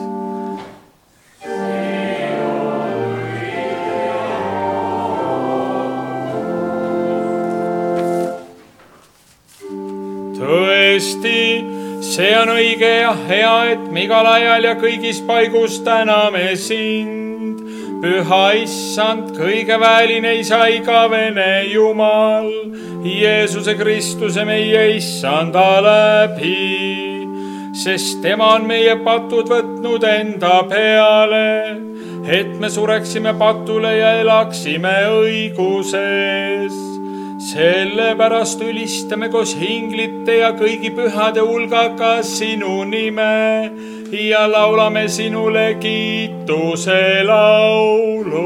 tõesti, see on õige ja hea, et me igal ajal ja kõigis paigus täname sind, püha issand, kõige väeline isa, igavene Jumal, Jeesuse Kristuse meie issanda läbi, sest tema on meie patud võtnud enda peale, et me sureksime patule ja elaksime õiguses. Sellepärast ülistame koos hinglite ja kõigi pühade hulgaga sinu nime ja laulame sinule kiituse laulu.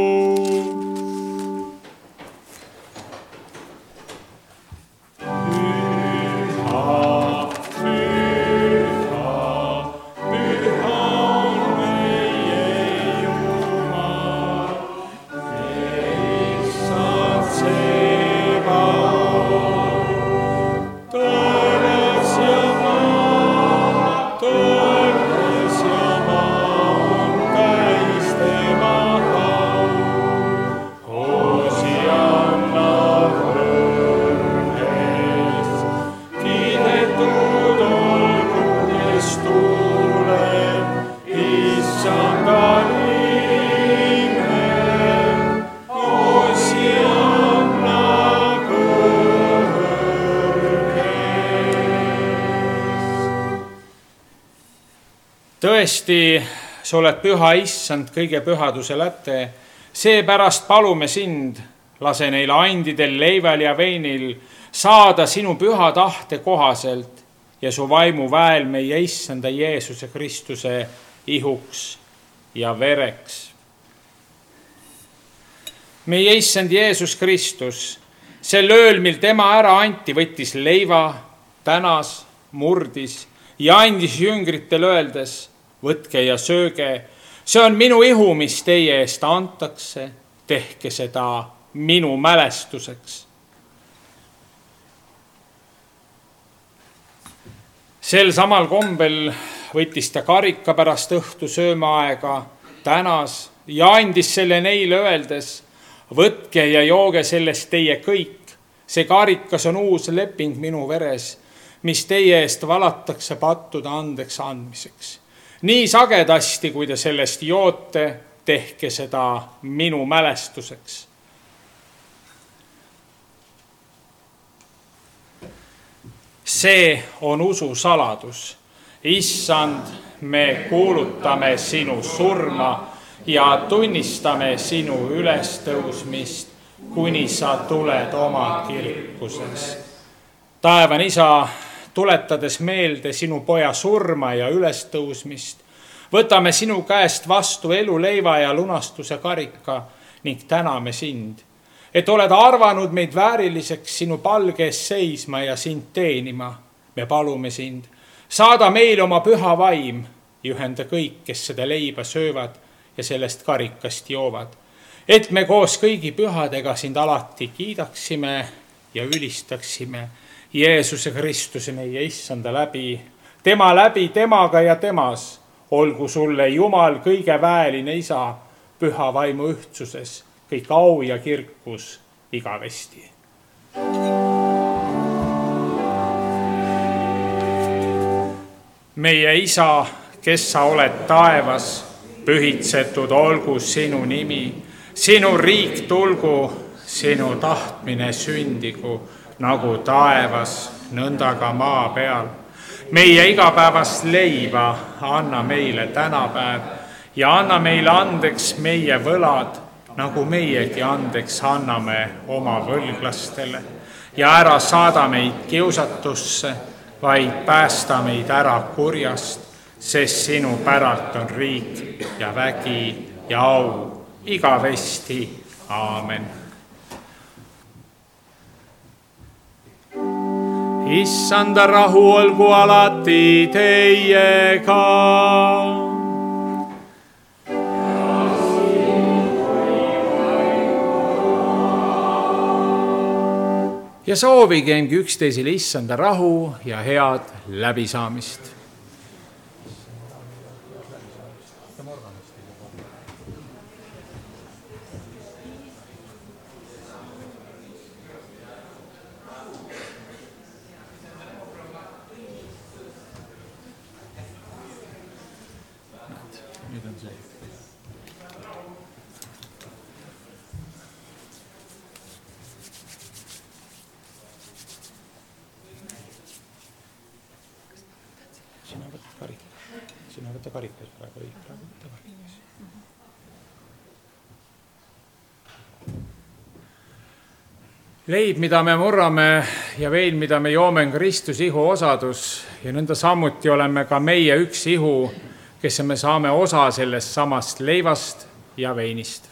tõesti, sa oled püha issand kõige pühaduse läte, seepärast palume sind, lase neil andidel, leival ja veinil saada sinu püha tahte kohaselt ja su vaimu väel meie issanda Jeesuse Kristuse ihuks ja vereks. Meie issand Jeesus Kristus, sel ööl, mil tema ära anti, võttis leiva, tänas, murdis ja andis jüngritele öeldes, võtke ja sööge, see on minu ihu, mis teie eest antakse, tehke seda minu mälestuseks. Sel samal kombel võttis ta karika pärast õhtu söömaaega, tänas ja andis selle neile öeldes, võtke ja jooge sellest teie kõik, see karikas on uus leping minu veres, mis teie eest valatakse pattude andeks andmiseks. Nii sagedasti, kui te sellest joote, tehke seda minu mälestuseks. See on usu saladus. Issand, me kuulutame sinu surma ja tunnistame sinu ülestõusmist, kuni sa tuled oma kirkuses. Taevan isa, tuletades meelde sinu poja surma ja ülestõusmist, võtame sinu käest vastu eluleiva ja lunastuse karika ning täname sind, et oled arvanud meid vääriliseks sinu palge ees seisma ja sind teenima. Me palume sind, saada meile oma püha vaim ja ühenda kõik, kes seda leiba söövad ja sellest karikast joovad, et me koos kõigi pühadega sind alati kiidaksime ja ülistaksime Jeesuse Kristuse meie issanda läbi, tema läbi, temaga ja temas, olgu sulle Jumal kõige väeline isa, püha vaimu ühtsuses, kõik au ja kirkus igavesti. Meie isa, kes sa oled taevas, pühitsetud olgu sinu nimi, sinu riik tulgu, sinu tahtmine sündigu, nagu taevas, nõnda ka maa peal. Meie igapäevast leiba anna meile tänapäev ja anna meile andeks meie võlad, nagu meiegi andeks anname oma võlglastele. Ja ära saada meid kiusatusse, vaid päästa meid ära kurjast, sest sinu päralt on riik ja vägi ja au igavesti. Aamen. Issanda rahu olgu alati teiega. ja soovigemgi üksteisele issanda rahu ja head läbisaamist. Nüüd on see. Sina võtta karikas. Sina võtta karikas praegu. Praegu võtta karikas. Leib, mida me murrame ja vein, mida me joome, on Kristus ihu osadus ja nõnda samuti oleme ka meie üks ihu, kes me saame osa sellest samast leivast ja veinist.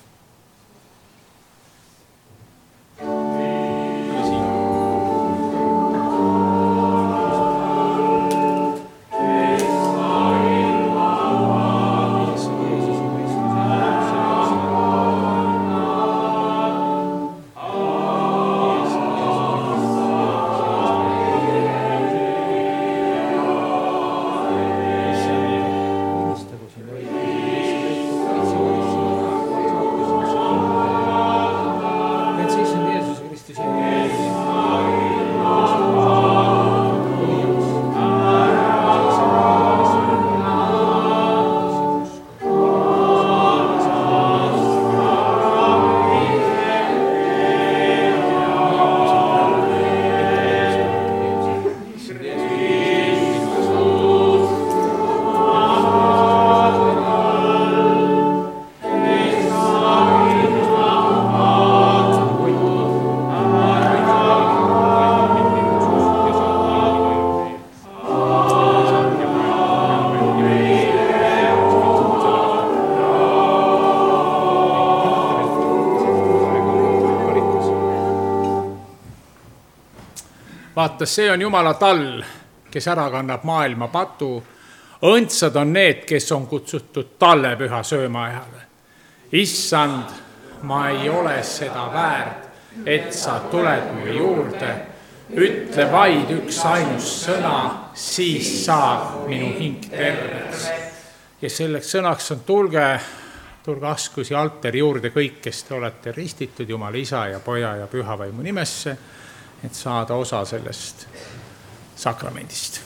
Vaata, see on Jumala tall, kes ära kannab maailma patu. Õndsad on need, kes on kutsutud talle püha söömaajale. Issand, ma ei ole seda väärt, et sa tuled mu juurde. Ütle vaid üks ainus sõna, siis saab minu hing terveks. Ja selleks sõnaks on tulge, tulge askusi altari juurde kõik, kes te olete ristitud Jumala isa ja poja ja püha vaimu nimesse, et saada osa sellest sakramendist.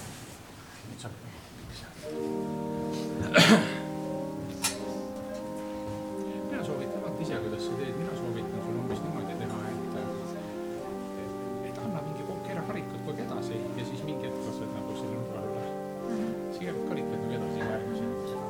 Mina soovitan, vaata ise, kuidas sa teed, mina soovitan sul umbes niimoodi teha, et, et anna mingi kokk ära karikad kogu edasi ja siis mingi hetk lased nagu selle nurga üle. Siirad karikad nagu edasi järgmise.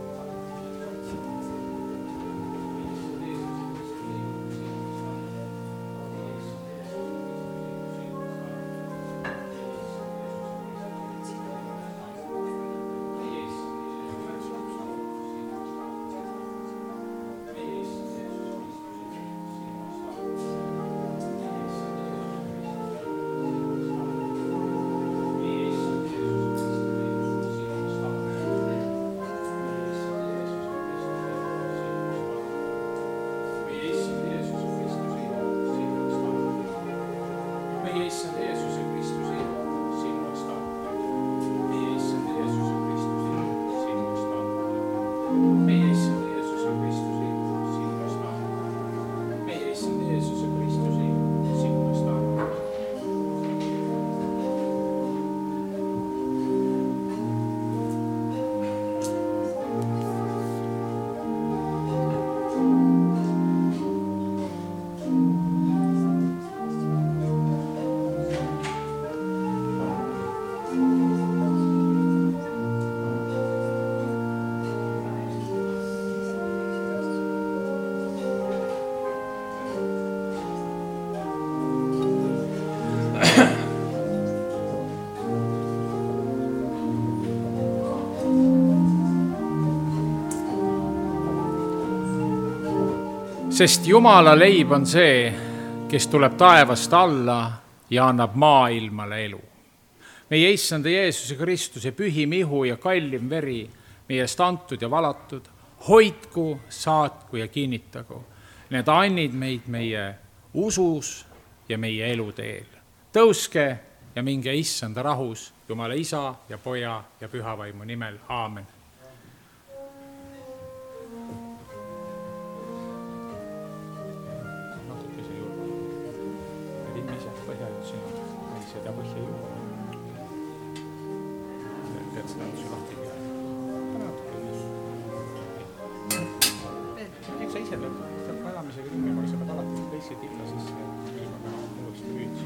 Sest Jumala leib on see, kes tuleb taevast alla ja annab maailmale elu. Meie issanda Jeesuse Kristuse pühim ihu ja kallim veri, meie eest antud ja valatud, hoidku, saatku ja kinnitagu. Need annid meid meie usus ja meie elu teel. tõuske ja minge issanda rahus, Jumala Isa ja Poja ja Pühavaimu nimel. Aamen. Natuke see juurde. Rinni see põhjajad sina. Ei seda põhja juurde. Tead seda otsu lahti peale. Eks sa ise pead vajamisega ringima, aga sa pead alati teisi tilla sisse ja ilma peale uuesti hüüdsi.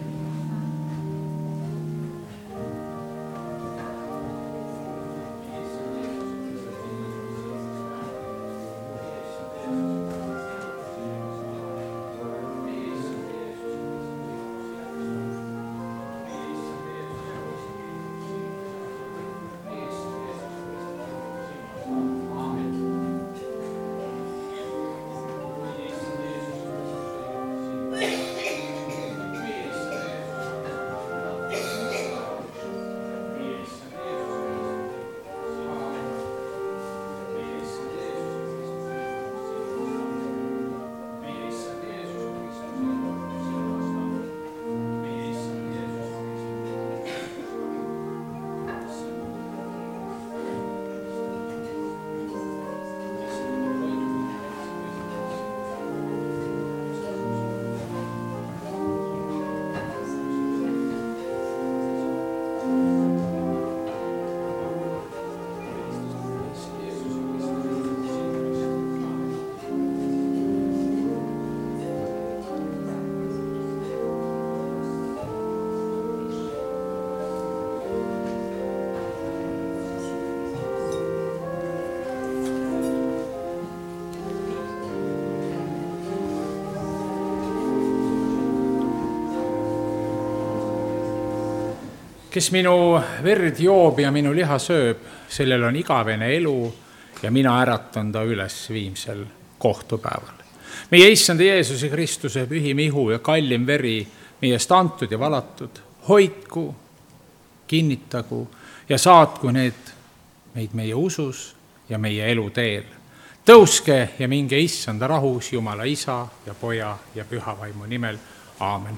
Kes minu verd joob ja minu liha sööb, sellel on igavene elu ja mina äratan ta üles viimsel kohtupäeval. Meie issanda Jeesuse Kristuse pühim ihu ja kallim veri meiest antud ja valatud, hoidku, kinnitagu ja saatku need meid meie usus ja meie elu teel. Tõuske ja minge issanda rahus, Jumala Isa ja Poja ja Pühavaimu nimel. Aamen.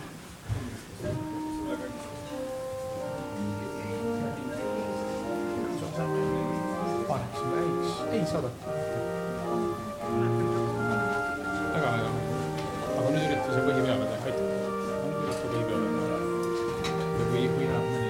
Ei saada. Väga hea. Aga nüüd ürita see põhi peale teha. Aitab. Nüüd ürita põhi peale teha. Ja või, või läheb mõni.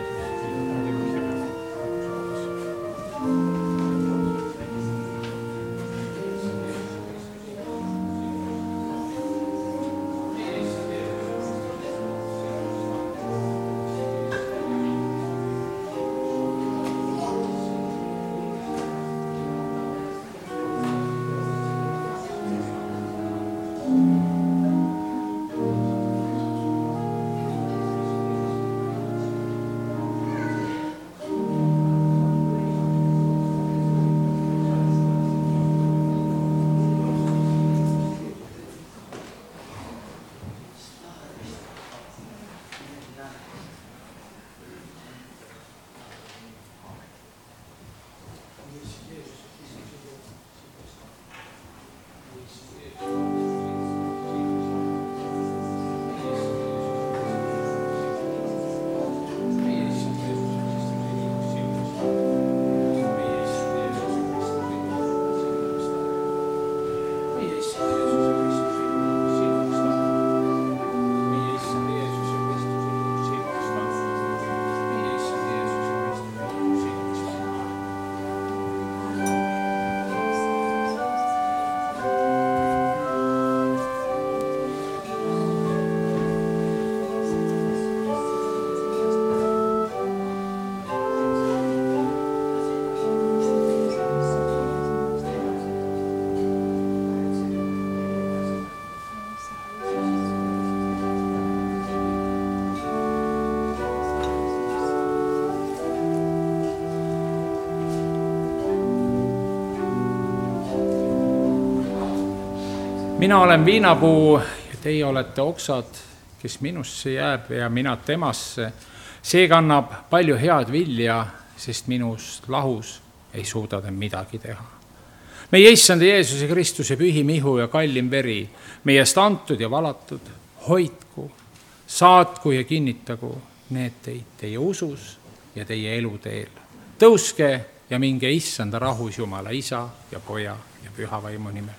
Mina olen viinapuu ja teie olete oksad, kes minusse jääb ja mina temasse. See kannab palju head vilja, sest minust lahus ei suuda te midagi teha. Meie issanda Jeesuse Kristuse pühim ihu ja kallim veri, meiest antud ja valatud, hoidku, saatku ja kinnitagu need teid teie usus ja teie eluteel. Tõuske ja minge issanda rahus Jumala Isa ja Poja ja Püha Vaimu nimel.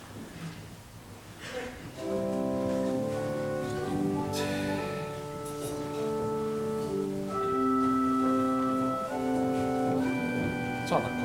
Saab hakkama.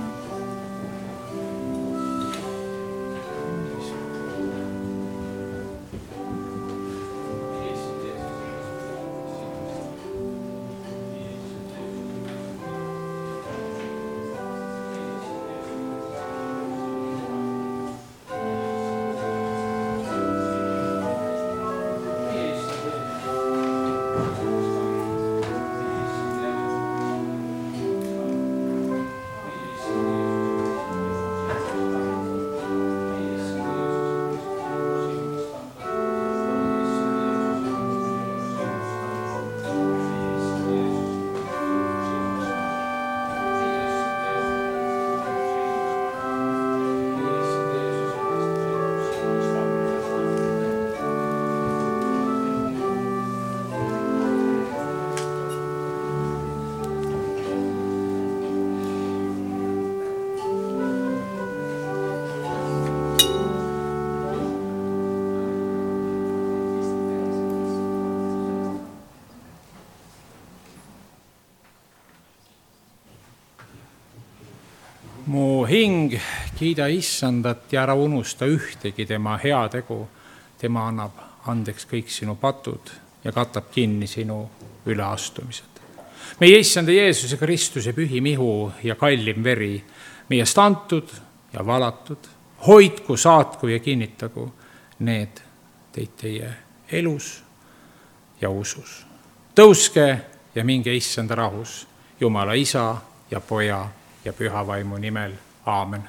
Mu hing, kiida issandat ja ära unusta ühtegi tema heategu. Tema annab andeks kõik sinu patud ja katab kinni sinu üleastumised. Meie issanda Jeesuse Kristuse pühim ihu ja kallim veri, meiest antud ja valatud, hoidku, saatku ja kinnitagu need teid teie elus ja usus. Tõuske ja minge issanda rahus Jumala Isa ja Poja ja Püha Vaimu nimel. Aamen.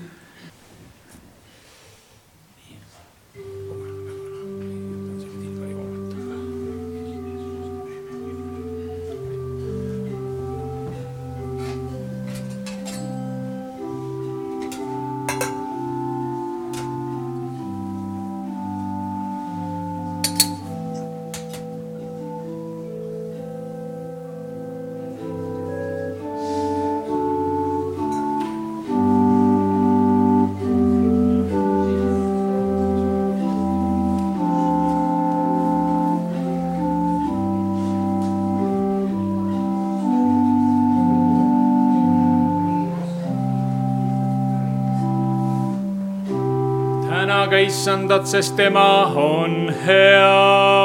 Tänaga issandat, sest tema on hea.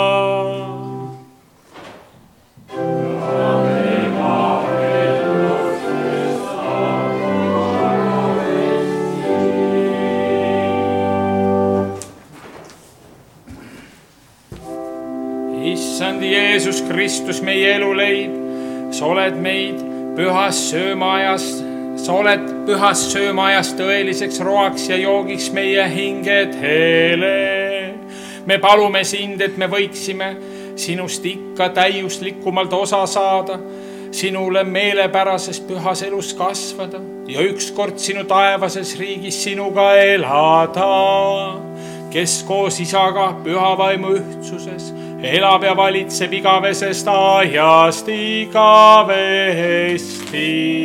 Issand Jeesus Kristus, meie eluleib, sa oled meid pühas söömaajast, sa oled pühas söömaajast tõeliseks roaks ja joogiks meie hingetele. Me palume sind, et me võiksime sinust ikka täiuslikumalt osa saada, sinule meelepärases pühas elus kasvada ja ükskord sinu taevases riigis sinuga elada, kes koos isaga püha vaimu ühtsuses elab ja valitseb igavesest ajast igavesti.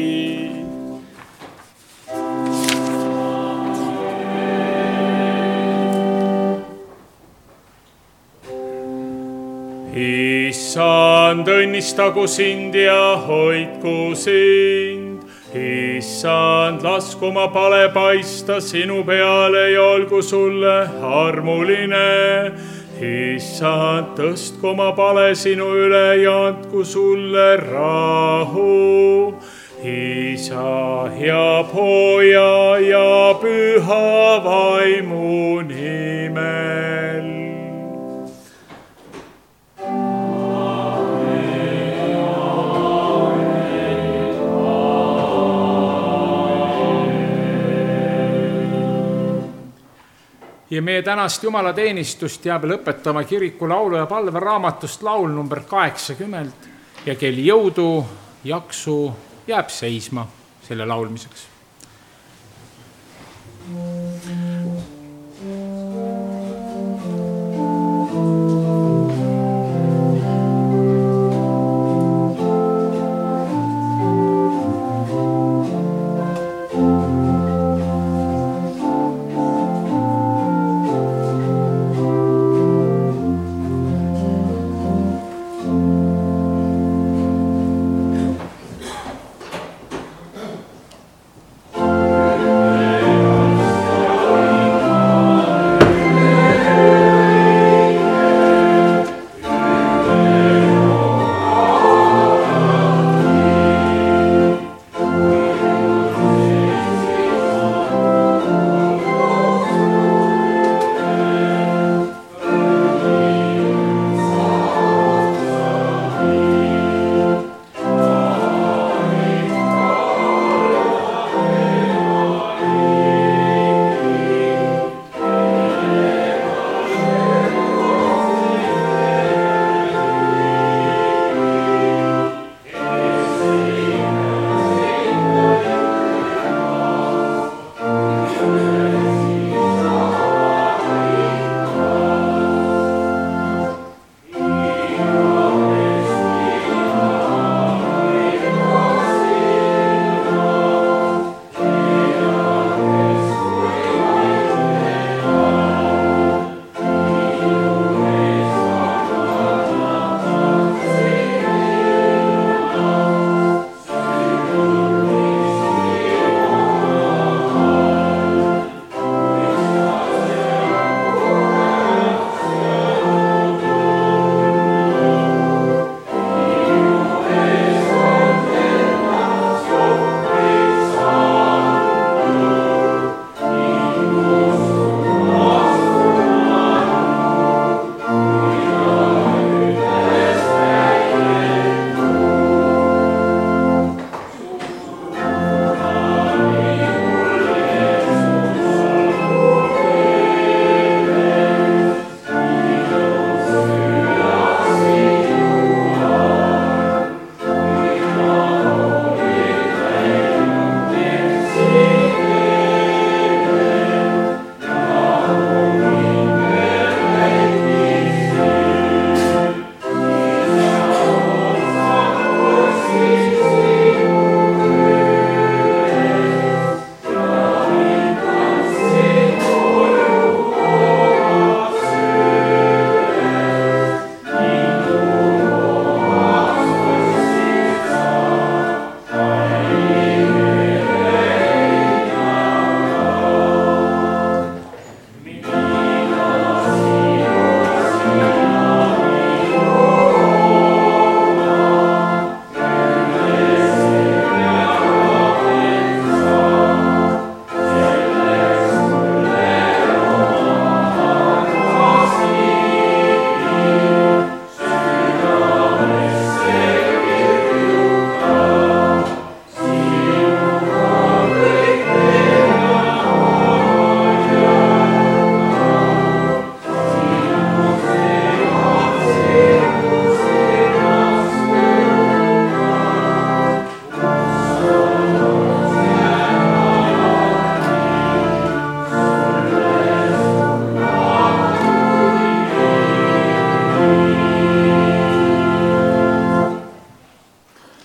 Issand, õnnistagu sind ja hoidku sind. Issand, lasku oma pale paista sinu peale ja olgu sulle armuline. Issand, tõstku oma pale sinu üle ja andku sulle rahu. Isa ja Poja ja Püha Vaimu nimel. Ja meie tänast jumalateenistust jääb lõpetama kiriku laulu ja palve raamatust laul number kaheksakümmend ja kel jõudu, jaksu jääb seisma selle laulmiseks.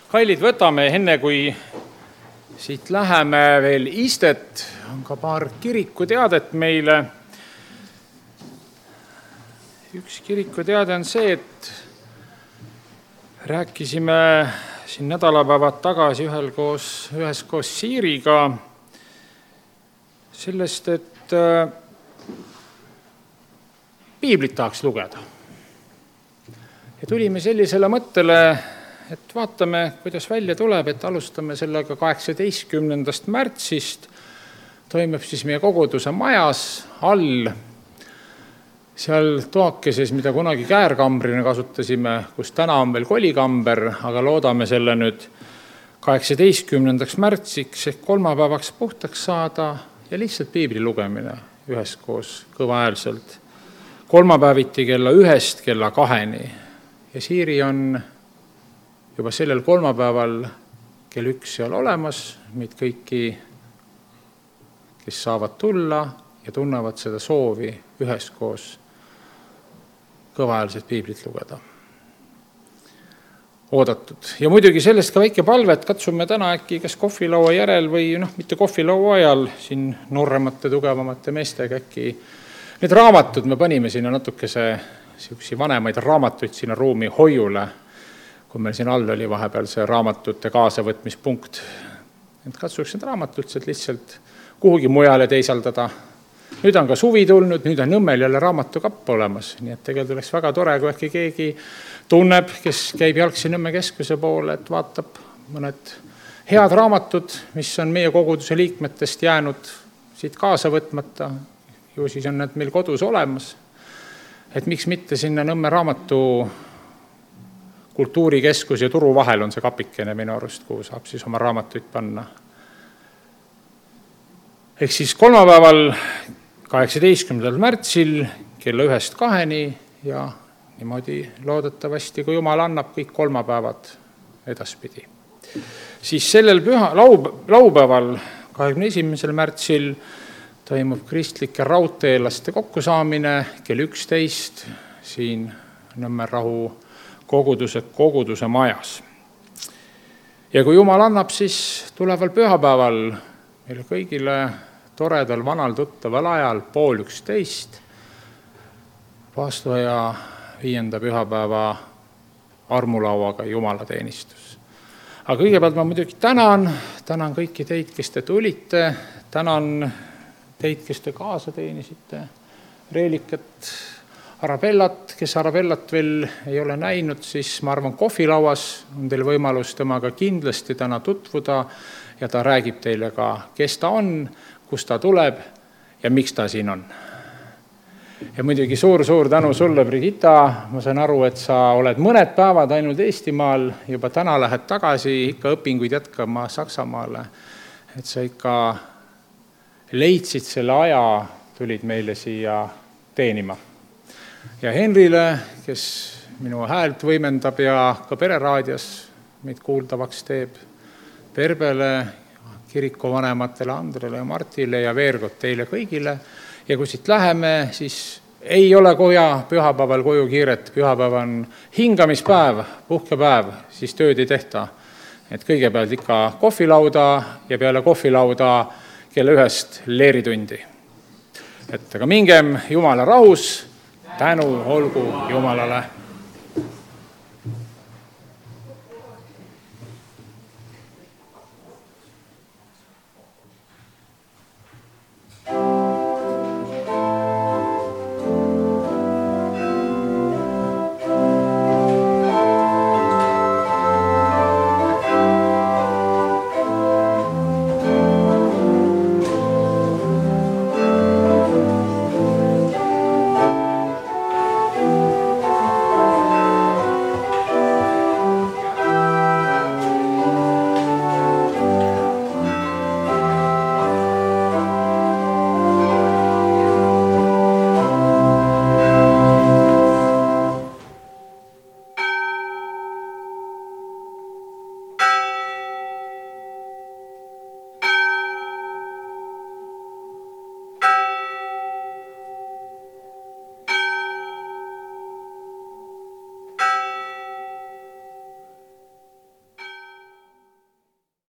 kallid, võtame enne, kui siit läheme veel istet, on ka paar kirikuteadet meile. Üks kirikuteade on see, et rääkisime siin nädalapäevad tagasi ühel koos, ühes koos Siiriga sellest, et piiblit tahaks lugeda. Ja tulime sellisele mõttele, et vaatame, kuidas välja tuleb, et alustame sellega kaheksateistkümnendast märtsist. Toimub siis meie koguduse majas all, seal toakeses, mida kunagi käärkambrina kasutasime, kus täna on veel kolikamber, aga loodame selle nüüd kaheksateistkümnendaks märtsiks ehk kolmapäevaks puhtaks saada ja lihtsalt piibli lugemine üheskoos kõvaäälselt. Kolmapäeviti kella ühest kella kaheni ja Siiri on juba sellel kolmapäeval kell üks seal olemas, meid kõiki, kes saavad tulla ja tunnevad seda soovi üheskoos kõvaäälselt piiblit lugeda. Oodatud. Ja muidugi sellest ka väike palve, et katsume täna äkki kas kohvilaua järel või noh, mitte kohvilaua ajal siin nooremate, tugevamate meestega äkki need raamatud me panime sinna natukese siuksi vanemaid raamatuid sinna ruumi hoiule, kui meil siin all oli vahepeal see raamatute kaasavõtmispunkt. Et katsuks need raamatud sealt lihtsalt kuhugi mujale teisaldada. Nüüd on ka suvi tulnud, nüüd on Nõmmel jälle raamatukapp olemas, nii et tegelikult oleks väga tore, kui äkki keegi tunneb, kes käib jalgsi Nõmme keskuse poole, et vaatab mõned head raamatud, mis on meie koguduse liikmetest jäänud siit kaasa võtmata, ju siis on need meil kodus olemas. Et miks mitte sinna Nõmme raamatu kultuurikeskus ja turu vahel on see kapikene minu arust, kuhu saab siis oma raamatuid panna. Ehk siis kolmapäeval kaheksateistkümnendal märtsil kella ühest kaheni ja niimoodi loodetavasti, kui Jumal annab kõik kolmapäevad edaspidi. Siis sellel püha, laub, laupäeval kahekümne esimesel märtsil toimub kristlike raudteelaste kokkusaamine kell üksteist siin Nõmme Rahu koguduse, koguduse majas. Ja kui Jumal annab, siis tuleval pühapäeval meile kõigile toredal vanal tuttaval ajal pool üksteist paastoja viienda pühapäeva armulauaga jumalateenistus. Aga kõigepealt ma muidugi tänan, tänan kõiki teid, kes te tulite, tänan teid, kes te kaasa teenisite, Reelikat, Arabellat, kes Arabellat veel ei ole näinud, siis ma arvan, kohvilauas on teil võimalus temaga kindlasti täna tutvuda ja ta räägib teile ka, kes ta on, kus ta tuleb ja miks ta siin on. Ja muidugi suur-suur tänu sulle, Brigitta, ma saan aru, et sa oled mõned päevad ainult Eestimaal, juba täna lähed tagasi ikka õpinguid jätkama Saksamaale, et sa ikka leidsid selle aja, tulid meile siia teenima. Ja Henrile, kes minu häält võimendab ja ka pereraadios meid kuuldavaks teeb, Perbele, kiriku vanematele Andrele ja Martile ja veergod teile kõigile. Ja kui siit läheme, siis ei ole koja pühapäeval koju kiiret. Pühapäev on hingamispäev, puhkepäev, siis tööd ei tehta. Et kõigepealt ikka kohvilauda ja peale kohvilauda kella ühest leeritundi. Et aga mingem Jumala rahus, tänu olgu Jumalale.